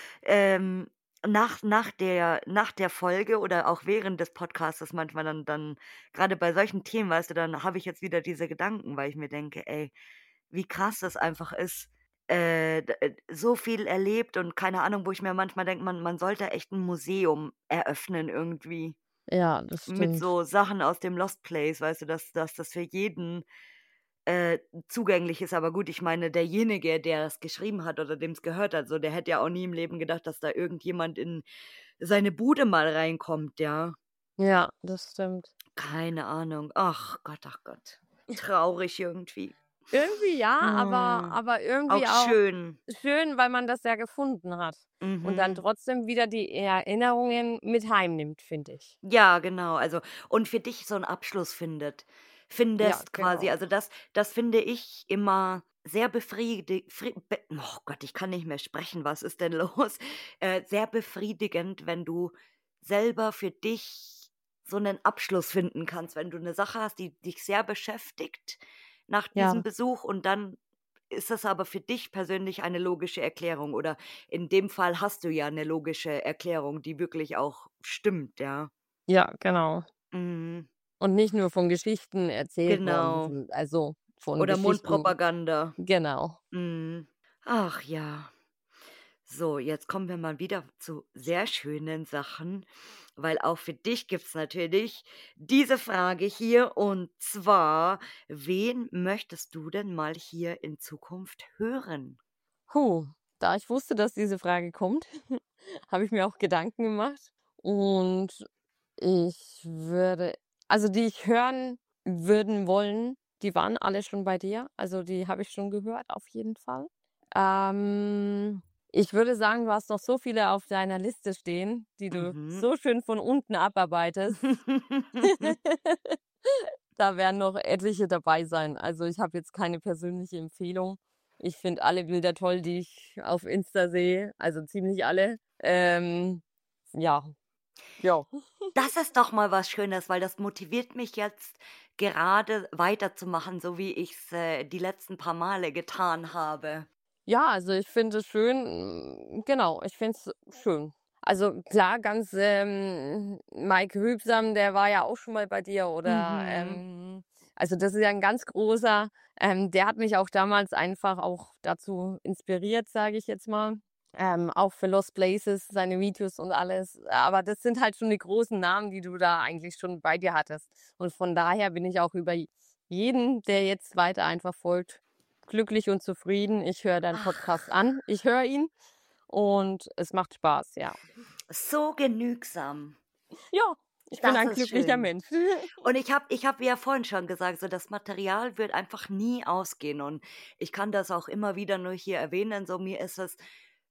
nach der Folge oder auch während des Podcasts manchmal dann gerade bei solchen Themen, weißt du, dann habe ich jetzt wieder diese Gedanken, weil ich mir denke: „Ey, wie krass das einfach ist, so viel erlebt", und keine Ahnung, wo ich mir manchmal denke, man sollte echt ein Museum eröffnen irgendwie. Ja, das Mit stimmt. so Sachen aus dem Lost Place, weißt du, dass das für jeden, zugänglich ist. Aber gut, ich meine, derjenige, der das geschrieben hat oder dem's gehört hat, so, der hätte ja auch nie im Leben gedacht, dass da irgendjemand in seine Bude mal reinkommt, ja. Ja, das stimmt. Keine Ahnung. Ach Gott, ach Gott. Traurig irgendwie. Irgendwie ja, Hm, aber auch irgendwie auch schön. schön, weil man das ja gefunden hat und dann Mhm. trotzdem wieder die Erinnerungen mit heimnimmt, finde ich. Ja, genau. Also und für dich so 'n Abschluss Ja, findest quasi. genau. Also das finde ich immer sehr oh Gott, ich kann nicht mehr sprechen. Was ist denn los? Sehr befriedigend, wenn du selber für dich so 'nen Abschluss finden kannst, wenn du 'ne Sache hast, die dich sehr beschäftigt nach diesem Ja, Besuch und dann ist das aber für dich persönlich eine logische Erklärung oder in dem Fall hast du ja 'ne logische Erklärung, die wirklich auch stimmt, ja. ja, genau. Mhm. Und nicht nur von Geschichten erzählt worden Genau. sind, also von Oder Geschichten Mundpropaganda. genau. Mhm. Ach ja. So, jetzt kommen wir mal wieder zu sehr schönen Sachen, weil auch für dich gibt's natürlich diese Frage hier und zwar: Wen möchtest du denn mal hier in Zukunft hören? Da ich wusste, dass diese Frage kommt, habe ich mir auch Gedanken gemacht und ich würde also, die ich hören würden wollen, die waren alle schon bei dir. Also, die habe ich schon gehört auf jeden Fall. Ich würde sagen, du hast noch so viele auf deiner Liste stehen, die du Mhm. so schön von unten abarbeitest. Da werden noch etliche dabei sein. Also, ich habe jetzt keine persönliche Empfehlung. Ich finde alle Bilder toll, die ich auf Insta sehe, also ziemlich alle. Ja, ja. Das ist doch mal was Schönes, weil das motiviert mich jetzt gerade weiterzumachen, so wie ich's, die letzten paar Male getan habe. Ja, also ich finde es schön genau, ich finde es schön. Also klar, ganz, Mike Rübsam, der war ja auch schon mal bei dir oder, Mhm. also das ist ja ein ganz großer, der hat mich auch damals einfach auch dazu inspiriert, sage ich jetzt mal, auch für Lost Places, seine Videos und alles. Aber das sind halt schon die großen Namen, die du da eigentlich schon bei dir hattest. Und von daher bin ich auch über jeden, der jetzt weiter einfach folgt, glücklich und zufrieden. Ich höre deinen Podcast Ach, an. Ich höre ihn und es macht Spaß, ja. so genügsam. Ja, ich bin Das ein ist glücklicher schön. Mensch. Und ich habe ja vorhin schon gesagt, so das Material wird einfach nie ausgehen und ich kann das auch immer wieder nur hier erwähnen, so mir ist es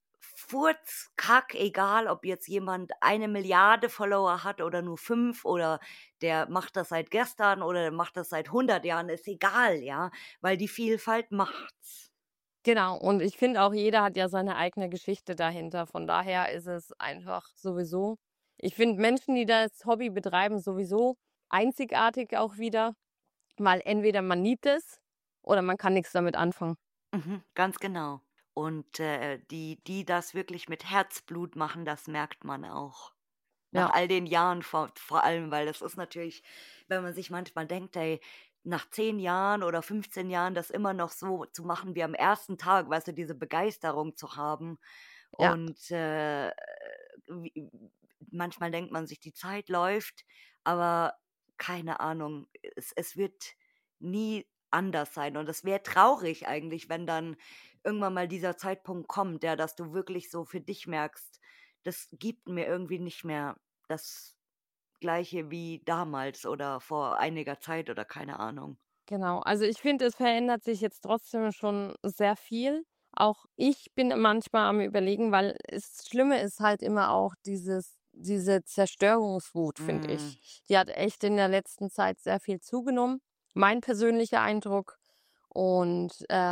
furzkack egal, ob jetzt jemand 1 Milliarde Follower hat oder nur 5 oder der macht das seit gestern oder der macht das seit 100 Jahren, ist egal, ja, weil die Vielfalt macht's. Genau, und ich finde auch, jeder hat ja seine eigene Geschichte dahinter. Von daher ist es einfach sowieso ich finde Menschen, die das Hobby betreiben, sowieso einzigartig auch wieder, weil entweder man liebt es oder man kann nichts damit anfangen. Mhm, ganz genau. Und, die das wirklich mit Herzblut machen, das merkt man auch. Nach Ja, all den Jahren vor allem, weil das ist natürlich wenn man sich manchmal denkt: „Ey, nach 10 Jahren oder 15 Jahren das immer noch so zu machen wie am ersten Tag“, weißt du, diese Begeisterung zu haben. ja, Und, wie manchmal denkt man sich, die Zeit läuft, aber keine Ahnung, es wird nie anders sein. Und es wäre traurig eigentlich, wenn dann irgendwann mal dieser Zeitpunkt kommt, ja, dass du wirklich so für dich merkst: „Das gibt mir irgendwie nicht mehr das Gleiche wie damals oder vor einiger Zeit“ oder keine Ahnung. genau. Also, ich finde, es verändert sich jetzt trotzdem schon sehr viel. Auch ich bin manchmal am Überlegen, weil das Schlimme ist halt immer auch diese Zerstörungswut, finde Mhm. ich. Die hat echt in der letzten Zeit sehr viel zugenommen, mein persönlicher Eindruck. Und,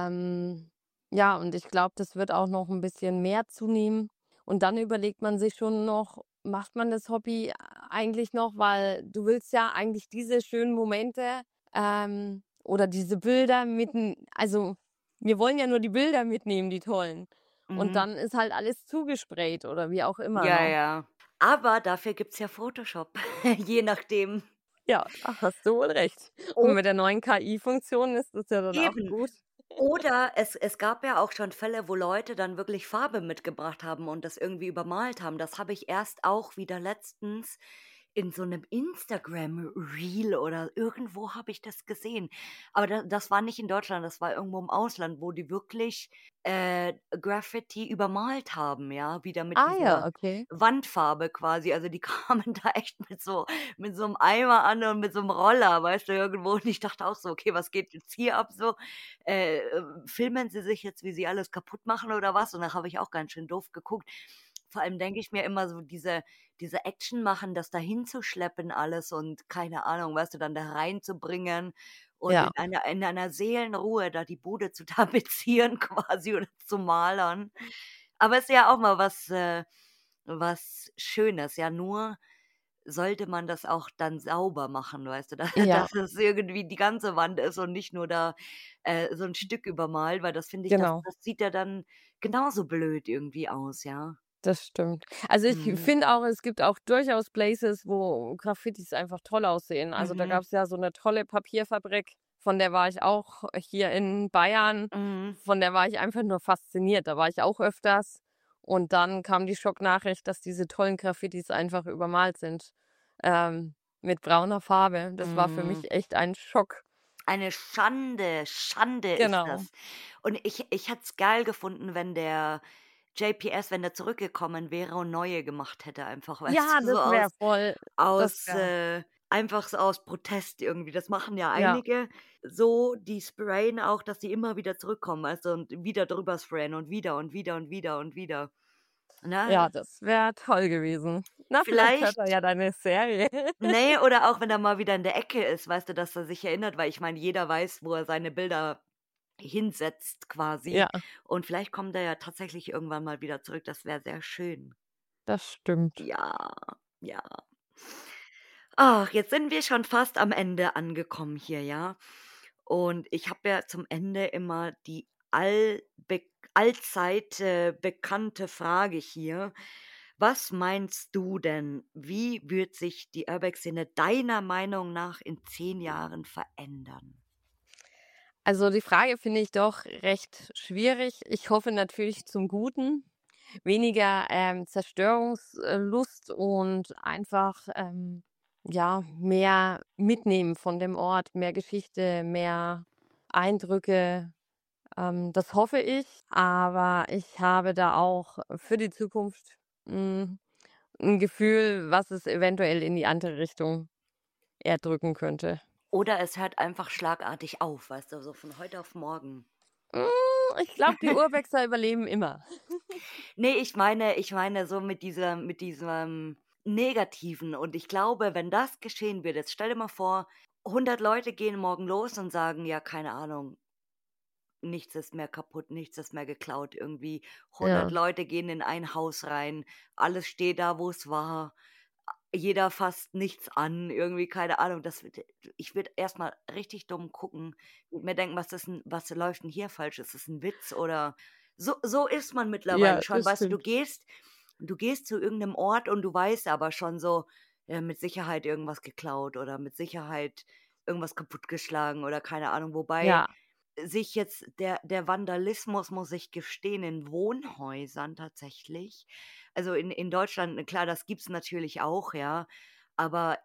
ja, und ich glaube, das wird auch noch ein bisschen mehr zunehmen. Und dann überlegt man sich schon noch, macht man das Hobby eigentlich noch, weil du willst ja eigentlich diese schönen Momente, oder diese Bilder also, wir wollen ja nur die Bilder mitnehmen, die tollen. Und Mhm. dann ist halt alles zugesprayt oder wie auch immer, Ja, ne? ja. Aber dafür gibt's ja Photoshop, je nachdem. Ja, da hast du wohl recht. Und O mit der neuen KI-Funktion ist das ja dann auch Eben. gut. Oder es gab ja auch schon Fälle, wo Leute dann wirklich Farbe mitgebracht haben und das irgendwie übermalt haben. Das habe ich erst auch wieder letztens in so einem Instagram-Reel oder irgendwo habe ich das gesehen. Aber das war nicht in Deutschland, das war irgendwo im Ausland, wo die wirklich Graffiti übermalt haben, ja, wieder mit Ah ja, dieser okay. Wandfarbe quasi. Also die kamen da echt mit so einem Eimer an und mit so einem Roller, weißt du, irgendwo. Und ich dachte auch so, okay, was geht jetzt hier ab so? Filmen sie sich jetzt, wie sie alles kaputt machen oder was? Und da habe ich auch ganz schön doof geguckt. Vor allem denke ich mir immer so, diese Action machen, das da hinzuschleppen alles und keine Ahnung, weißt du, dann da reinzubringen und Ja. in einer Seelenruhe da die Bude zu tapezieren quasi oder zu malern. Aber ist ja auch mal was Schönes, ja, nur sollte man das auch dann sauber machen, weißt du, Ja, dass es irgendwie die ganze Wand ist und nicht nur da, so ein Stück übermalt, weil das finde ich, das genau. das sieht ja dann genauso blöd irgendwie aus, ja. Das stimmt. Also, ich Mhm. finde auch, es gibt auch durchaus Places, wo Graffitis einfach toll aussehen. Also, da Mhm. gab's ja so 'ne tolle Papierfabrik, von der war ich auch hier in Bayern. Mhm. Von der war ich einfach nur fasziniert. Da war ich auch öfters und dann kam die Schocknachricht, dass diese tollen Graffitis einfach übermalt sind, mit brauner Farbe. Das war für Mhm. mich echt ein Schock. Eine Schande, Schande ist Genau. das. Und ich hätte es geil gefunden, wenn der JPS, wenn der zurückgekommen wäre und neue gemacht hätte einfach, weißt Ja, du, so das wäre voll das aus, wäre einfach so aus Protest irgendwie. Das machen ja ja. einige so, die sprayen auch, dass sie immer wieder zurückkommen, weißt du, und wieder drüber sprayen und wieder und wieder und wieder und wieder, Ja, ne? das wäre toll gewesen. Na, vielleicht hört er Vielleicht ja deine Serie. ne, oder auch wenn er mal wieder in der Ecke ist, weißt du, dass er sich erinnert, weil ich meine, jeder weiß, wo er seine Bilder hinsetzt quasi. Ja, Und vielleicht kommt er ja tatsächlich irgendwann mal wieder zurück. Das wäre sehr schön. das stimmt. Ja, ja. Ach, jetzt sind wir schon fast am Ende angekommen hier, ja. Und ich habe ja zum Ende immer die allzeit bekannte Frage hier. Was meinst du denn, wie wird sich die Urbex-Szene deiner Meinung nach in 10 Jahren verändern? Also, die Frage finde ich doch recht schwierig. Ich hoffe natürlich zum Guten. Weniger, Zerstörungslust und einfach, ja, mehr mitnehmen von dem Ort, mehr Geschichte, mehr Eindrücke. Das hoffe ich, aber ich habe da auch für die Zukunft, 'n Gefühl, was es eventuell in die andere Richtung eher drücken könnte. Oder es hört einfach schlagartig auf, weißt du, so von heute auf morgen. Ich glaube, die Urbexer überleben immer. Ne, ich meine so mit diesem Negativen, und ich glaube, wenn das geschehen wird, jetzt stell dir mal vor, 100 Leute gehen morgen los und sagen: „Ja, keine Ahnung, nichts ist mehr kaputt, nichts ist mehr geklaut." Irgendwie 100 Ja, Leute gehen in ein Haus rein, alles steht da, wo es war. Jeder fasst nichts an, irgendwie, keine Ahnung. Ich würde erst mal richtig dumm gucken und mir denken: „Was läuft 'n hier falsch? Ist es 'n Witz?" Oder so ist man mittlerweile ja, schon. das Weißt du, stimmt. du gehst zu irgendeinem Ort und du weißt aber schon so, ja, mit Sicherheit irgendwas geklaut oder mit Sicherheit irgendwas kaputtgeschlagen oder keine Ahnung. Wobei Ja, sich jetzt der Vandalismus, muss ich gestehen, in Wohnhäusern tatsächlich, also in Deutschland, klar, das gibt's natürlich auch, ja, aber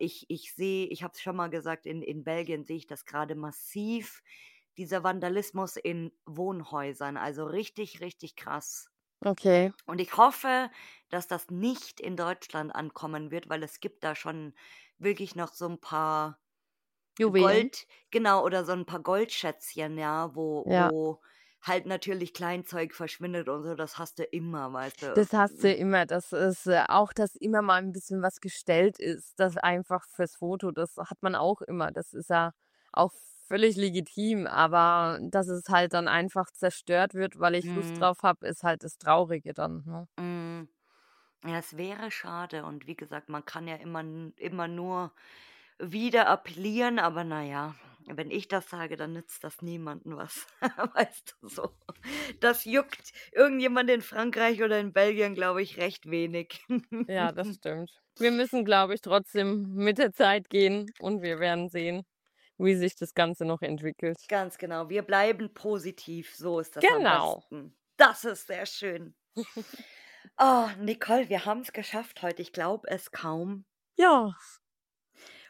ich habe es schon mal gesagt, in Belgien sehe ich das gerade massiv, dieser Vandalismus in Wohnhäusern, also richtig, richtig krass. okay. Und ich hoffe, dass das nicht in Deutschland ankommen wird, weil es gibt da schon wirklich noch so ein paar Juwelen? Gold, genau, oder so 'n paar Goldschätzchen, ja, Ja, wo halt natürlich Kleinzeug verschwindet und so, das hast du immer, weißt du? das hast du immer. Das ist, auch, dass immer mal ein bisschen was gestellt ist, das einfach fürs Foto, das hat man auch immer. Das ist ja auch völlig legitim, aber dass es halt dann einfach zerstört wird, weil ich Lust Mhm, drauf habe, ist halt das Traurige dann, ne? mhm. Ja, es wäre schade, und wie gesagt, man kann ja immer nur wieder appellieren, aber na ja, wenn ich das sage, dann nützt das niemandem was, weißt du, so. Das juckt irgendjemand in Frankreich oder in Belgien, glaube ich, recht wenig. Ja, das stimmt. Wir müssen, glaube ich, trotzdem mit der Zeit gehen und wir werden sehen, wie sich das Ganze noch entwickelt. Ganz genau. Wir bleiben positiv, so ist das am Genau. besten. Das ist sehr schön. Oh, Nicole, wir haben es geschafft heute. Ich glaube es kaum. Ja.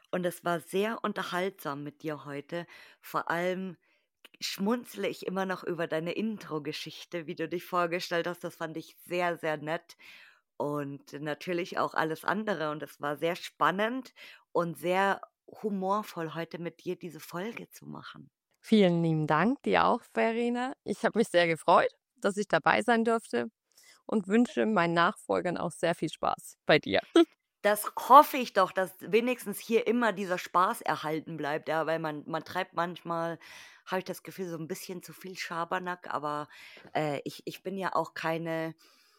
Und es war sehr unterhaltsam mit dir heute. Vor allem schmunzle ich immer noch über deine Intro-Geschichte, wie du dich vorgestellt hast. Das fand ich sehr, sehr nett. Und natürlich auch alles andere. Und es war sehr spannend und sehr humorvoll, heute mit dir diese Folge zu machen. Vielen lieben Dank, dir auch, Verena. Ich habe mich sehr gefreut, dass ich dabei sein durfte und wünsche meinen Nachfolgern auch sehr viel Spaß bei dir. Das hoffe ich doch, dass wenigstens hier immer dieser Spaß erhalten bleibt, ja, weil man treibt manchmal, habe ich das Gefühl, so ein bisschen zu viel Schabernack, aber ich bin ja auch keine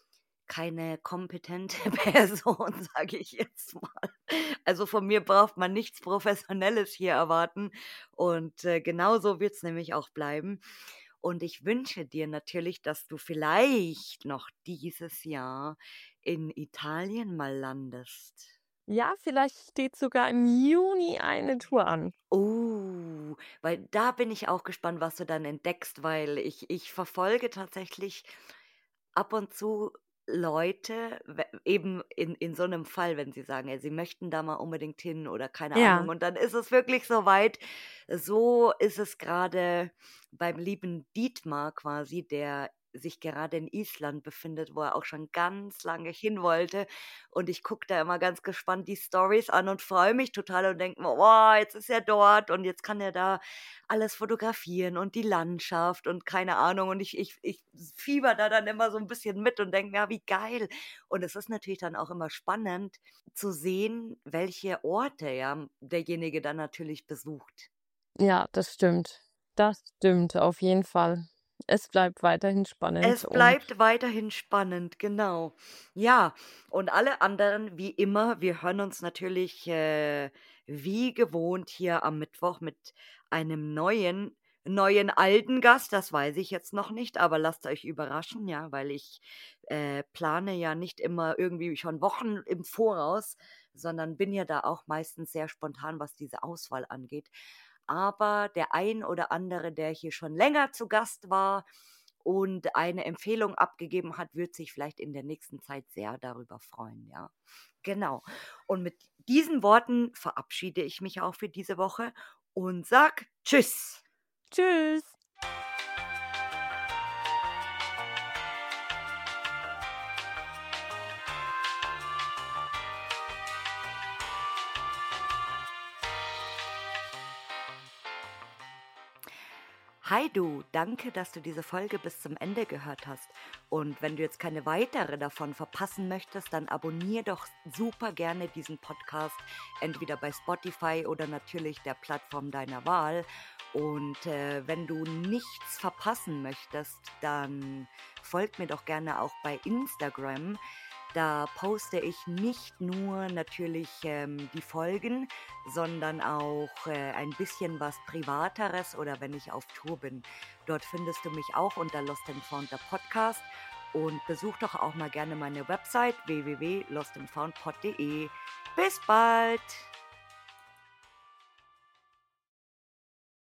kompetente Person, sage ich jetzt mal. Also von mir braucht man nichts Professionelles hier erwarten und genauso wird es nämlich auch bleiben. Und ich wünsche dir natürlich, dass du vielleicht noch dieses Jahr in Italien mal landest. Ja, vielleicht steht sogar im Juni eine Tour an. Oh, weil da bin ich auch gespannt, was du dann entdeckst, weil ich verfolge tatsächlich ab und zu Leute, eben in so einem Fall, wenn sie sagen, ja, sie möchten da mal unbedingt hin oder keine Ahnung. Ja, Und dann ist es wirklich so weit. So ist es gerade beim lieben Dietmar quasi, der sich gerade in Island befindet, wo er auch schon ganz lange hin wollte. Und ich gucke da immer ganz gespannt die Stories an und freue mich total und denke mir, wow, jetzt ist er dort und jetzt kann er da alles fotografieren und die Landschaft und keine Ahnung. Und ich fieber da dann immer so ein bisschen mit und denke, ja, wie geil. Und es ist natürlich dann auch immer spannend zu sehen, welche Orte ja derjenige dann natürlich besucht. ja, das stimmt. Das stimmt auf jeden Fall. Es bleibt weiterhin spannend Es und bleibt weiterhin spannend, genau. Ja, und alle anderen, wie immer, wir hören uns natürlich wie gewohnt hier am Mittwoch mit einem neuen alten Gast. Das weiß ich jetzt noch nicht, aber lasst euch überraschen, ja, weil ich plane ja nicht immer irgendwie schon Wochen im Voraus, sondern bin ja da auch meistens sehr spontan, was diese Auswahl angeht. Aber der ein oder andere, der hier schon länger zu Gast war und eine Empfehlung abgegeben hat, wird sich vielleicht in der nächsten Zeit sehr darüber freuen, ja. Genau. Und mit diesen Worten verabschiede ich mich auch für diese Woche und sag Tschüss. tschüss. Hi du, danke, dass du diese Folge bis zum Ende gehört hast. Und wenn du jetzt keine weitere davon verpassen möchtest, dann abonnier doch super gerne diesen Podcast, entweder bei Spotify oder natürlich der Plattform deiner Wahl. Und wenn du nichts verpassen möchtest, dann folgt mir doch gerne auch bei Instagram. Da poste ich nicht nur natürlich die Folgen, sondern auch ein bisschen was Privateres oder wenn ich auf Tour bin. Dort findest du mich auch unter Lost and Found der Podcast und besuch doch auch mal gerne meine Website www.lostandfoundpod.de. Bis bald!